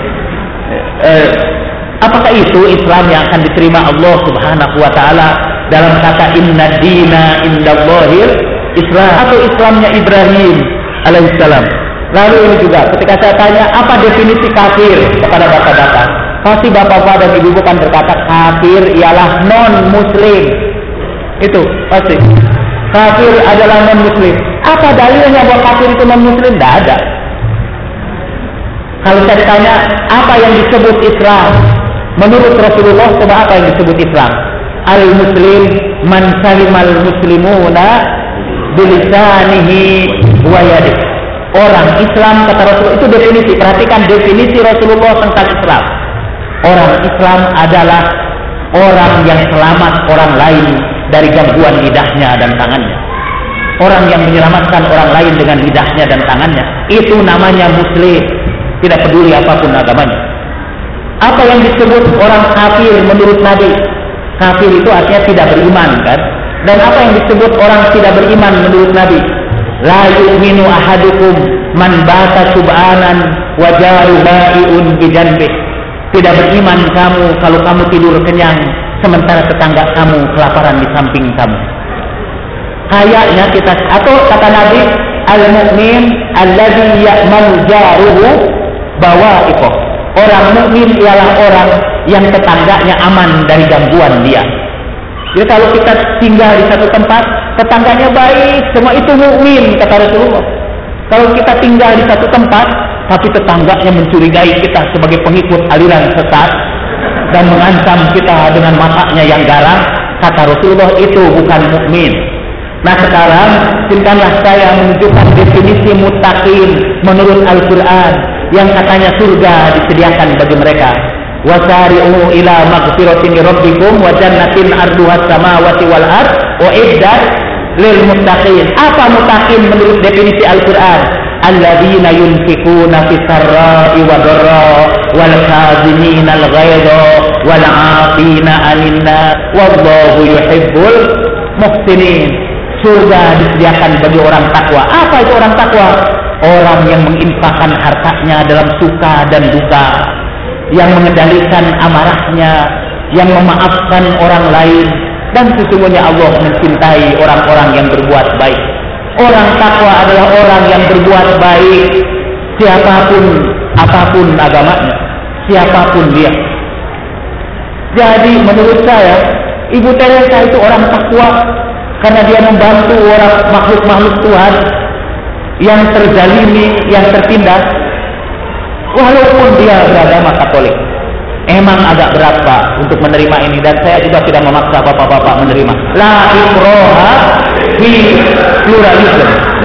Apakah itu Islam yang akan diterima Allah Subhanahu wa taala dalam kata inna dina indallahil Islam, atau Islamnya Ibrahim alaihissalam? Lalu ini juga ketika saya tanya apa definisi kafir kepada bapak-bapak, pasti bapak-bapak dan ibu-ibu kan berkata kafir ialah non-muslim. Itu pasti. Kafir adalah non-muslim. Apa dalilnya bahwa kafir itu non-muslim? Tidak ada. Kalau saya ditanya apa yang disebut Islam, menurut Rasulullah, coba apa yang disebut Islam? Al-Muslim man salimal muslimuna bilisanihi wa yadihi. Orang Islam kata Rasulullah, itu definisi. Perhatikan definisi Rasulullah tentang Islam. Orang Islam adalah orang yang selamat orang lain dari gangguan lidahnya dan tangannya. Orang yang menyelamatkan orang lain dengan lidahnya dan tangannya. Itu namanya Muslim. Tidak peduli apapun agamanya. Apa yang disebut orang kafir menurut Nabi? Kafir itu artinya tidak beriman, kan? Dan apa yang disebut orang tidak beriman menurut Nabi? La yu'minu ahadukum man bata sub'anan wa jaru ba'i'un bijanbih. Tidak beriman kamu kalau kamu tidur kenyang sementara tetangga kamu kelaparan di samping kamu. Kayaknya kita, atau kata Nabi, al-mu'min alladzi ya'manu jaruhu bawa'iqah. Orang mukmin ialah orang yang tetangganya aman dari gangguan dia. Jadi kalau kita tinggal di satu tempat, tetangganya baik, semua itu mukmin kata Rasulullah. Kalau kita tinggal di satu tempat, tapi tetangganya mencurigai kita sebagai pengikut aliran sesat dan mengancam kita dengan matanya yang garang, kata Rasulullah, itu bukan mukmin. Nah sekarang, izinkanlah saya menunjukkan definisi muttaqin menurut Al-Quran yang katanya surga disediakan bagi mereka. Wasari'u ila maghfiratin min rabbikum wa jannatin 'arduhas samawati wal ard uiddat lil muttaqin. Apa muttaqin menurut definisi Al-Qur'an? Alladzina yunfiquna fis sarra'i wad dharra wal kadhimina al ghaidha wal 'afina 'anil nas wallahu yuhibbul muhsinin. Surga disediakan bagi orang takwa. Apa itu orang takwa? Orang yang menginfakkan hartanya dalam suka dan duka, yang mengendalikan amarahnya, yang memaafkan orang lain, dan sesungguhnya Allah mencintai orang-orang yang berbuat baik. Orang takwa adalah orang yang berbuat baik, siapapun, apapun agamanya, siapapun dia. Jadi menurut saya, Ibu Teresa itu orang takwa karena dia membantu orang makhluk-makhluk Tuhan yang terzalimi, yang tertindas. Walaupun dia beragama Katolik, emang agak berat Pak untuk menerima ini, dan saya juga tidak memaksa bapak-bapak menerima. La ikraha fi pluralism.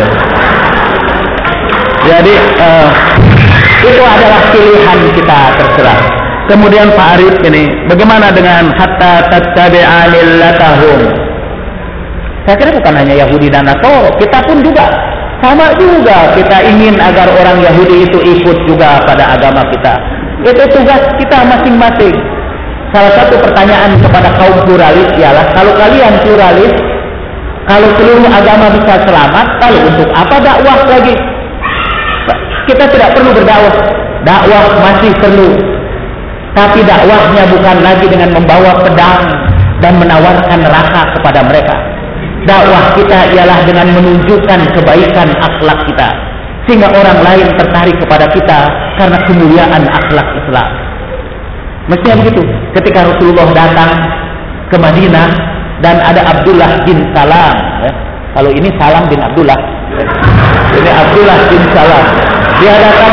Jadi itu adalah pilihan kita, terserah. Kemudian Pak Arif ini, bagaimana dengan hatta tattabi'a millatahum? Saya kira bukan hanya Yahudi dan Nasrani, kita pun juga sama juga, kita ingin agar orang Yahudi itu ikut juga pada agama kita. Itu tugas kita masing-masing. Salah satu pertanyaan kepada kaum pluralis ialah, kalau kalian pluralis, Kalau seluruh agama bisa selamat, lalu untuk apa dakwah lagi? Kita tidak perlu berdakwah. Dakwah masih perlu. Tapi dakwahnya bukan lagi dengan membawa pedang dan menawarkan neraka kepada mereka. Dakwah kita ialah dengan menunjukkan kebaikan akhlak kita, sehingga orang lain tertarik kepada kita karena kemuliaan akhlak Islam. Mestinya begitu. Ketika Rasulullah datang ke Madinah dan ada Abdullah bin Salam, kalau ini Salam bin Abdullah, ini Abdullah bin Salam, dia datang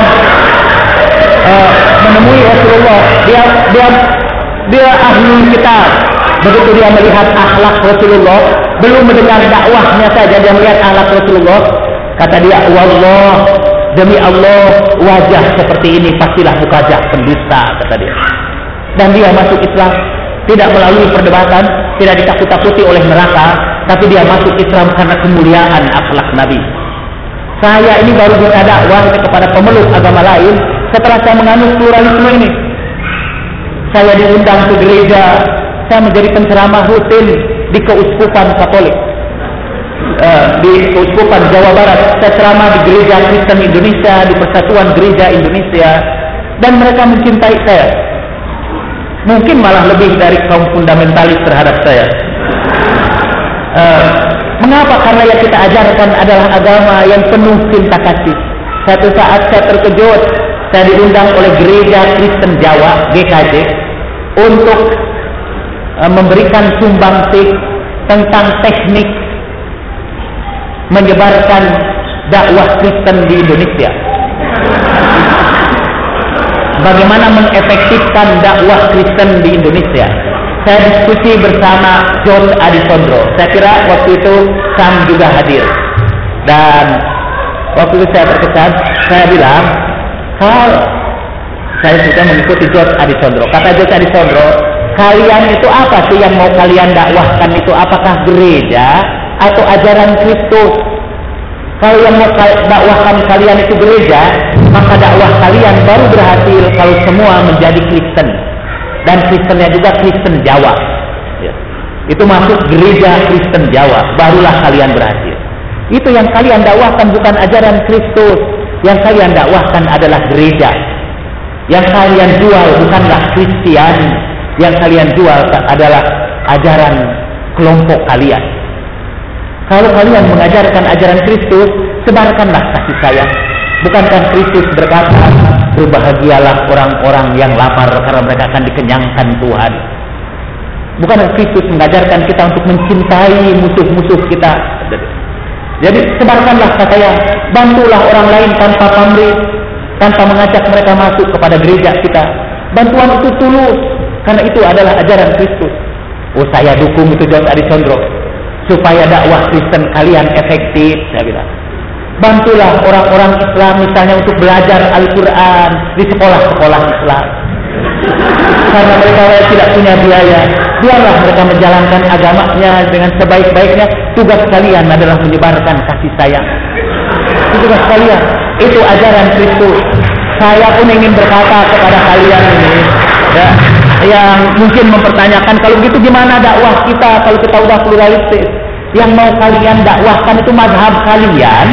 menemui Rasulullah. Dia ahli kitab. Begitu dia melihat akhlak Rasulullah, belum mendengar dakwahnya saja, dia melihat akhlak Rasulullah, kata dia, wallah, demi Allah, wajah seperti ini pastilah wajah pendusta, kata dia. Dan dia masuk Islam tidak melalui perdebatan, tidak ditakut-takuti oleh neraka, tapi dia masuk Islam karena kemuliaan akhlak Nabi. Saya ini baru bisa dakwah kepada pemeluk agama lain setelah saya menganut pluralisme ini. Saya diundang ke gereja, saya menjadi penceramah rutin di Keuskupan Katolik, di Keuskupan Jawa Barat. Saya ceramah di Gereja Kristen Indonesia, di Persatuan Gereja Indonesia, dan mereka mencintai saya. Mungkin malah lebih dari kaum fundamentalis terhadap saya. Mengapa? Karena yang kita ajarkan adalah agama yang penuh cinta kasih. Satu saat saya terkejut, saya diundang oleh Gereja Kristen Jawa (GKJ) untuk memberikan sumbangsih tentang teknik menyebarkan dakwah Kristen di Indonesia. Bagaimana mengefektifkan dakwah Kristen di Indonesia? Saya diskusi bersama George Adisondro. Saya kira waktu itu Sam juga hadir. Dan waktu itu saya terkesan, saya bilang, kalau saya sudah mengikuti George Adisondro. Kata George Adisondro, kalian itu apa sih yang mau kalian dakwahkan itu? Apakah gereja atau ajaran Kristus? Kalau yang mau dakwahkan kalian itu gereja, maka dakwah kalian baru berhasil kalau semua menjadi Kristen. Dan Kristennya juga Kristen Jawa. Ya. Itu masuk gereja Kristen Jawa, barulah kalian berhasil. Itu yang kalian dakwahkan bukan ajaran Kristus. Yang kalian dakwahkan adalah gereja. Yang kalian jual bukanlah Kristiani. Yang kalian jual adalah ajaran kelompok kalian. Kalau kalian mengajarkan ajaran Kristus, sebarkanlah kasih sayang. Bukankah Kristus berkata, berbahagialah orang-orang yang lapar karena mereka akan dikenyangkan Tuhan. Bukankah Kristus mengajarkan kita untuk mencintai musuh-musuh kita? Jadi sebarkanlah kasih sayang, bantulah orang lain tanpa pamrih, tanpa mengajak mereka masuk kepada gereja kita. Bantuan itu tulus, karena itu adalah ajaran Kristus. Oh, saya dukung itu George Adisondro, supaya dakwah Kristen kalian efektif, saya bilang. Bantulah orang-orang Islam misalnya untuk belajar Al-Quran di sekolah-sekolah Islam. Karena mereka tidak punya biaya, biarlah mereka menjalankan agamanya dengan sebaik-baiknya. Tugas kalian adalah menyebarkan kasih sayang. Itu tugas kalian. Itu ajaran Kristus. Saya pun ingin berkata kepada kalian ini, ya, yang mungkin mempertanyakan, kalau begitu gimana dakwah kita kalau kita udah pluralistis? Yang mau kalian dakwahkan itu mazhab kalian,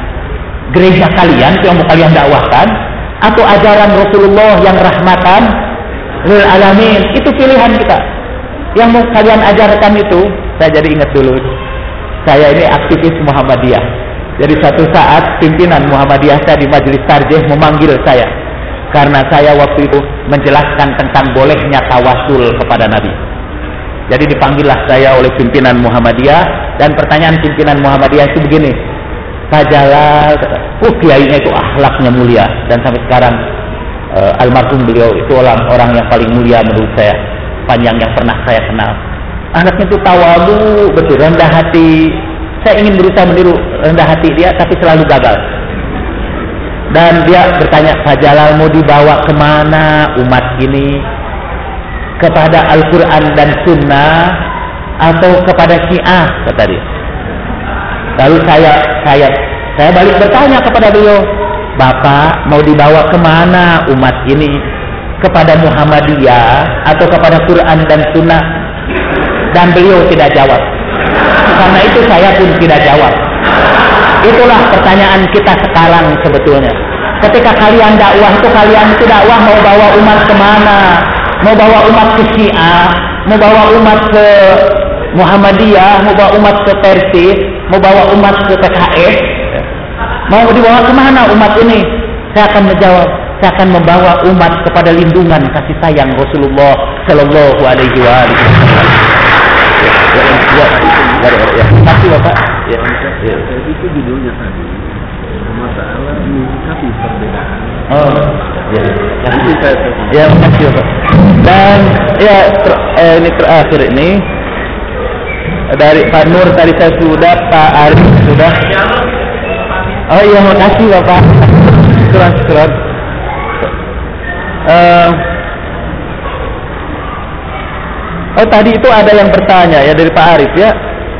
gereja kalian yang mau kalian dakwahkan, atau ajaran Rasulullah yang rahmatan lil alamin? Itu pilihan kita. Yang mau kalian ajarkan itu, saya jadi ingat dulu, saya ini aktivis Muhammadiyah. Jadi satu saat pimpinan Muhammadiyah saya di majelis tarjih memanggil saya karena saya waktu itu menjelaskan tentang bolehnya tawasul kepada Nabi. Jadi dipanggillah saya oleh pimpinan Muhammadiyah, dan pertanyaan pimpinan Muhammadiyah itu begini, Pak Jalal, kiainya itu akhlaknya mulia, dan sampai sekarang almarhum beliau itu orang yang paling mulia menurut saya, panjang yang pernah saya kenal. Anaknya itu tawadu, betul, rendah hati. Saya ingin berusaha meniru rendah hati dia, tapi selalu gagal. Dan dia bertanya, Pak Jalal mau dibawa kemana umat ini? Kepada Al-Quran dan Sunnah atau kepada Syiah, kata dia. Lalu saya balik bertanya kepada beliau, Bapak mau dibawa kemana umat ini? Kepada Muhammadiyah atau kepada Quran dan Sunnah? Dan beliau tidak jawab. karena itu saya pun tidak jawab. Itulah pertanyaan kita sekarang sebetulnya. Ketika kalian dakwah itu, kalian itu dakwah mau bawa umat kemana? Mau bawa umat ke Syiah, mau bawa umat ke Muhammadiyah, mau bawa umat ke Persis, mau bawa umat ke PKS, mau dibawa kemana umat ini? Saya akan menjawab, saya akan membawa umat kepada lindungan kasih sayang Rasulullah Shallallahu Alaihi Wasallam. Kasih Bapak. Itu judulnya tadi. Masalah menyikapi perbedaan. Oh, ya. Nanti saya Ya, makasih Bapak. Dan ya ini terakhir ini dari Pak Nur tadi saya sudah, Pak Arif sudah. Oh iya, makasih Bapak. Syukur. Oh tadi itu ada yang bertanya ya dari Pak Arif ya,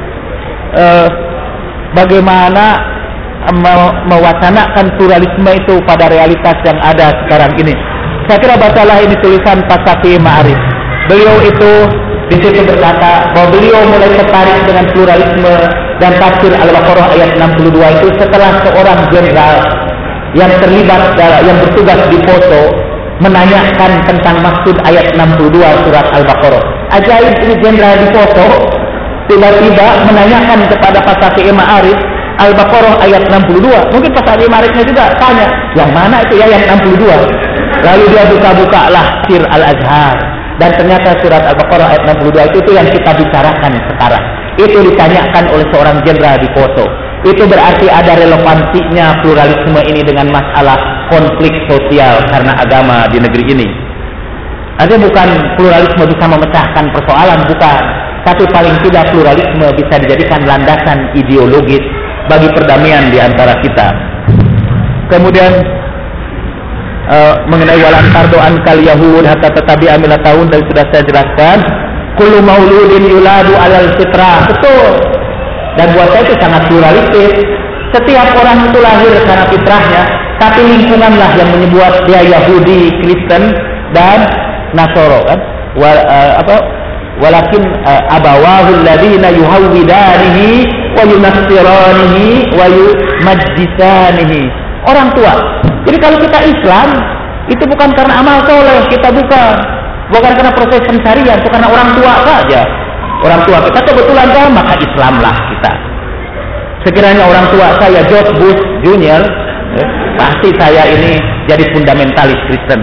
bagaimana mewacanakan pluralisme itu pada realitas yang ada sekarang ini. Saya kira bacalah ini tulisan Pak Syafi'i Ma'arif. Beliau itu di situ berkata bahwa beliau mulai tertarik dengan pluralisme dan tafsir Al-Baqarah ayat 62 itu setelah seorang jenderal yang terlibat yang bertugas di Poso menanyakan tentang maksud ayat 62 surat Al-Baqarah. Ajaib, ini jenderal di Poso tiba-tiba menanyakan kepada Pak Syafi'i Ma'arif Al-Baqarah ayat 62. Mungkin Pak Syafi'i Ma'arifnya juga tanya, yang mana itu ya ayat 62? Lalu dia buka-buka lah Sir Al-Azhar, dan ternyata surat Al-Baqarah ayat 62 itu yang kita bicarakan sekarang. Itu ditanyakan oleh seorang jenderal di Poso. Itu berarti ada relevansinya pluralisme ini dengan masalah konflik sosial karena agama di negeri ini. Artinya bukan pluralisme bisa memecahkan persoalan, bukan. Tapi paling tidak pluralisme bisa dijadikan landasan ideologis bagi perdamaian di antara kita. Kemudian mengenai walan tardoan kal yahud hatta tetabi amila tahun, dan sudah saya jelaskan. Kullu mauludin yuladu alal fitrah. Betul. Dan buat saya itu sangat pluralistis. Setiap orang itu lahir karena fitrahnya, tapi lingkunganlah yang menyebut dia Yahudi, Kristen, dan Nasoro kan? Walakin abawahu alladhina yuhawwidanihi wa yunassiranihi wa yumajjisanihi. Orang tua. Jadi kalau kita Islam, itu bukan karena amal soleh, kita bukan karena proses pencarian, itu karena orang tua saja. Orang tua kita kebetulan kan, maka Islamlah kita. Sekiranya orang tua saya George Bush Junior, pasti saya ini jadi fundamentalis Kristen.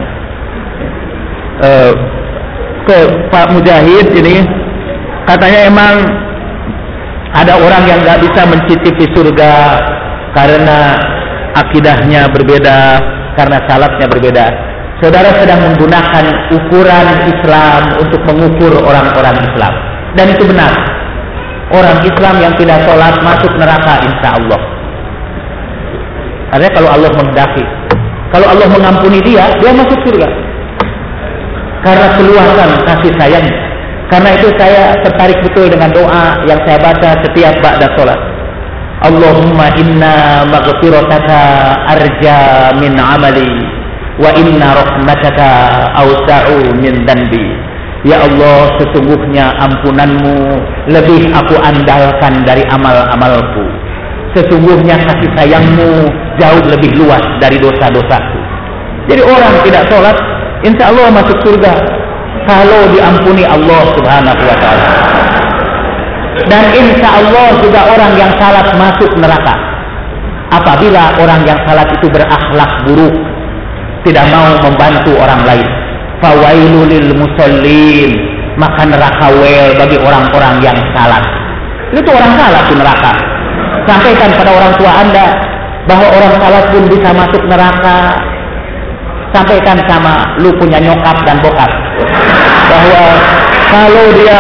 Ke Pak Mujahid ini, katanya emang ada orang yang nggak bisa mencicipi surga karena akidahnya berbeda, karena salatnya berbeda. Saudara sedang menggunakan ukuran Islam untuk mengukur orang-orang Islam. Dan itu benar. Orang Islam yang tidak sholat masuk neraka insya Allah. Artinya kalau Allah menghendaki, kalau Allah mengampuni dia masuk surga. Karena keluasan kasih sayang. Karena itu saya tertarik betul dengan doa yang saya baca setiap ba'da sholat. Allahumma inna maghfirataka arja min amali wa inna rahmataka awsa'u min danbi. Ya Allah, sesungguhnya ampunanmu lebih aku andalkan dari amal-amalku. Sesungguhnya kasih sayangmu jauh lebih luas dari dosa-dosaku. Jadi orang tidak sholat insya Allah masuk surga kalau diampuni Allah subhanahu wa ta'ala. Dan insya Allah juga orang yang salat masuk neraka apabila orang yang salat itu berakhlak buruk, tidak mau membantu orang lain. Fawailul lil musallin, maka neraka wel bagi orang-orang yang salat. Itu orang salat di neraka. Sampaikan pada orang tua Anda bahwa orang salat pun bisa masuk neraka. Sampaikan sama lu punya nyokap dan bokap bahwa kalau dia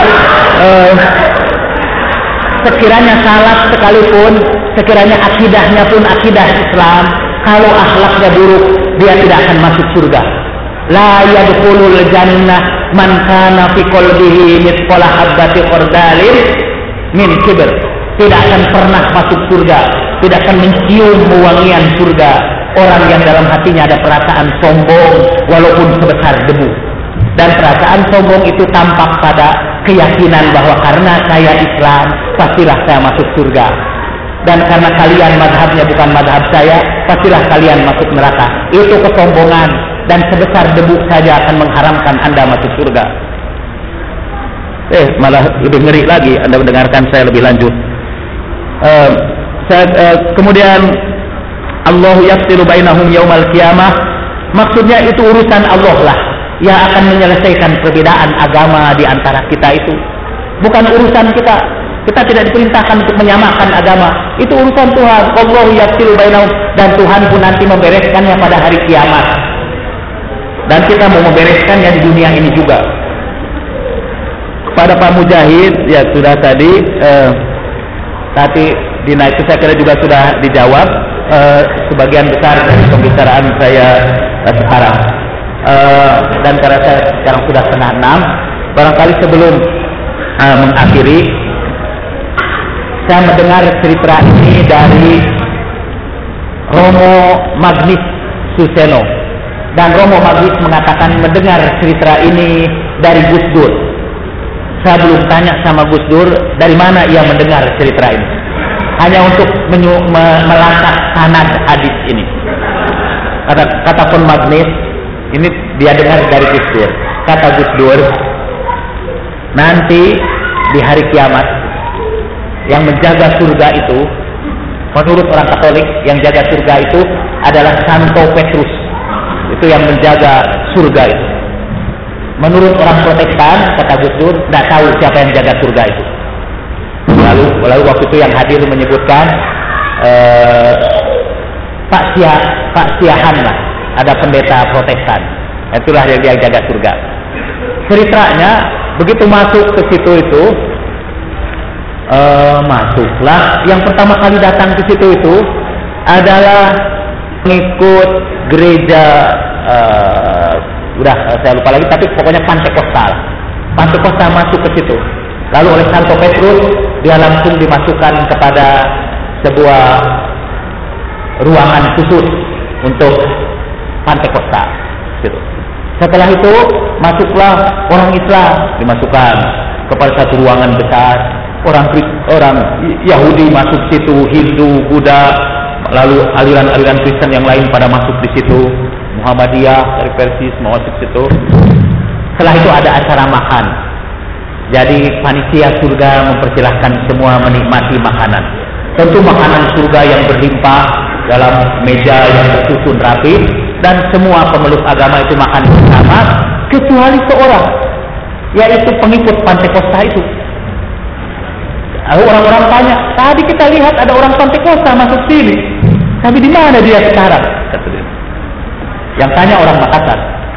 sekiranya salat sekalipun, sekiranya akidahnya pun akidah Islam, kalau akhlaknya buruk, dia tidak akan masuk surga. La yadkhulul jannah man kana fi qalbihi mithqala habbati khardalin min kibr. Tidak akan pernah masuk surga, tidak akan mencium wewangian surga orang yang dalam hatinya ada perasaan sombong walaupun sebesar debu. Dan perasaan sombong itu tampak pada keyakinan bahwa karena saya Islam pastilah saya masuk surga, dan karena kalian mazhabnya bukan mazhab saya pastilah kalian masuk neraka. Itu kesombongan, dan sebesar debu saja akan mengharamkan Anda masuk surga. Malah lebih ngeri lagi Anda mendengarkan saya lebih lanjut. Kemudian Allahu yafsilu bainahum yaumal qiyamah, maksudnya itu urusan Allah lah yang akan menyelesaikan perbedaan agama di antara kita itu. Bukan urusan kita. Kita tidak diperintahkan untuk menyamakan agama. Itu urusan Tuhan. Allahu yafsilu bainahum, dan Tuhan pun nanti membereskannya pada hari kiamat. Dan kita mau membereskannya di dunia ini juga. Kepada Pak Mujahid, ya sudah tadi Dina itu saya kira juga sudah dijawab sebagian besar dari pembicaraan saya sekarang. Dan karena saya sekarang sudah setengah 6, barangkali sebelum mengakhiri, saya mendengar cerita ini dari Romo Magnis Suseno, dan Romo Magnis mengatakan mendengar cerita ini dari Gus Dur. Saya belum tanya sama Gus Dur dari mana ia mendengar cerita ini, hanya untuk melacak sanad hadis ini. Kata Pon Magnis ini dia dengar dari Gus Dur. Kata Gus Dur, nanti di hari kiamat yang menjaga surga itu, menurut orang Katolik yang jaga surga itu adalah Santo Petrus. Itu yang menjaga surga itu. Menurut orang Protestan, kata Gus Dur, tidak tahu siapa yang jaga surga itu. Lalu waktu itu yang hadir menyebutkan Pak Siahan lah, ada pendeta Protestan. Itulah yang jaga surga. Ceritanya begitu masuk ke situ itu, masuklah. Yang pertama kali datang ke situ itu adalah pengikut gereja, udah saya lupa lagi, tapi pokoknya Pantekostal. Pantekostal masuk ke situ. Lalu oleh Santo Petrus dia langsung dimasukkan kepada sebuah ruangan khusus untuk Pantekostal. Gitu. Setelah itu masuklah orang Islam, dimasukkan kepada satu ruangan besar. Orang Yahudi masuk situ, Hindu, Buddha, lalu aliran-aliran Kristen yang lain pada masuk di situ, Muhammadiyah dari Persis masuk situ. Setelah itu ada acara makan. Jadi panitia surga mempersilahkan semua menikmati makanan. Tentu makanan surga yang berlimpah dalam meja yang tersusun rapi, dan semua pemeluk agama itu makan bersama, kecuali seorang, yaitu pengikut Pantekosta itu. Lalu orang-orang tanya, tadi kita lihat ada orang Pantekosta masuk sini, tapi di mana dia sekarang? Kata dia. Yang tanya orang Makassar.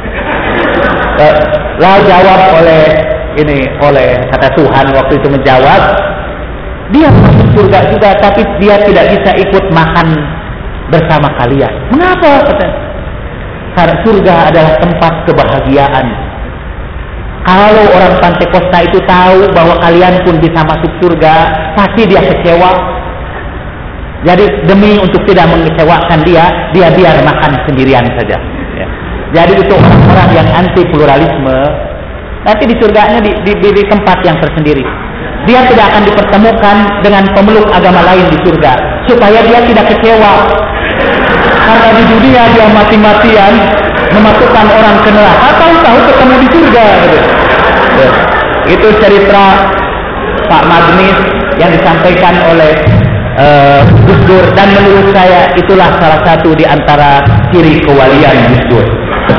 Lalu jawab oleh kata Tuhan waktu itu menjawab, dia masuk surga juga, tapi dia tidak bisa ikut makan bersama kalian. Mengapa? Kata. Karena surga adalah tempat kebahagiaan. Kalau orang Pantekosta itu tahu bahwa kalian pun bisa masuk surga, pasti dia kecewa. Jadi demi untuk tidak mengecewakan dia biar makan sendirian saja. Ya. Jadi itu orang-orang yang anti pluralisme, nanti di surganya di tempat yang tersendiri. Dia tidak akan dipertemukan dengan pemeluk agama lain di surga, supaya dia tidak kecewa. Karena di dunia dia mati-matian memasukkan orang ke neraka, tahu ketemu di surga. Gitu. Ya. Itu cerita Pak Magnis yang disampaikan oleh Gus Dur, dan menurut saya itulah salah satu di antara ciri kewalian Gus Dur.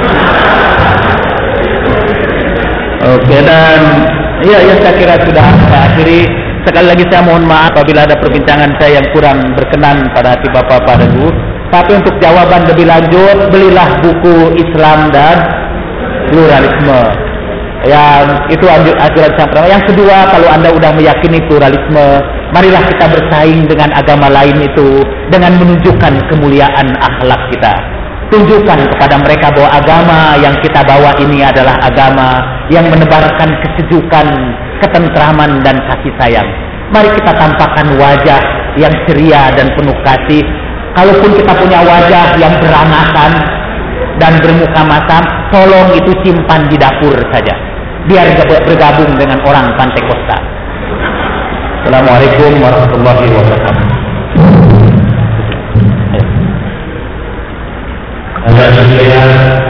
Oke, dan ya saya kira sudah saya akhiri. Sekali lagi saya mohon maaf apabila ada perbincangan saya yang kurang berkenan pada hati Bapak dan Ibu. Tapi untuk jawaban lebih lanjut, belilah buku Islam dan Pluralisme. Yang itu ajaran yang pertama. Yang kedua, kalau Anda sudah meyakini pluralisme, marilah kita bersaing dengan agama lain itu dengan menunjukkan kemuliaan akhlak kita. Tunjukkan kepada mereka bahwa agama yang kita bawa ini adalah agama yang menebarkan kesejukan, ketentraman, dan kasih sayang. Mari kita tampakkan wajah yang ceria dan penuh kasih. Kalaupun kita punya wajah yang berangasan dan bermuka masam, tolong itu simpan di dapur saja. biar bergabung dengan orang Pantai Kosta. Assalamualaikum warahmatullahi wabarakatuh. Alhamdulillah.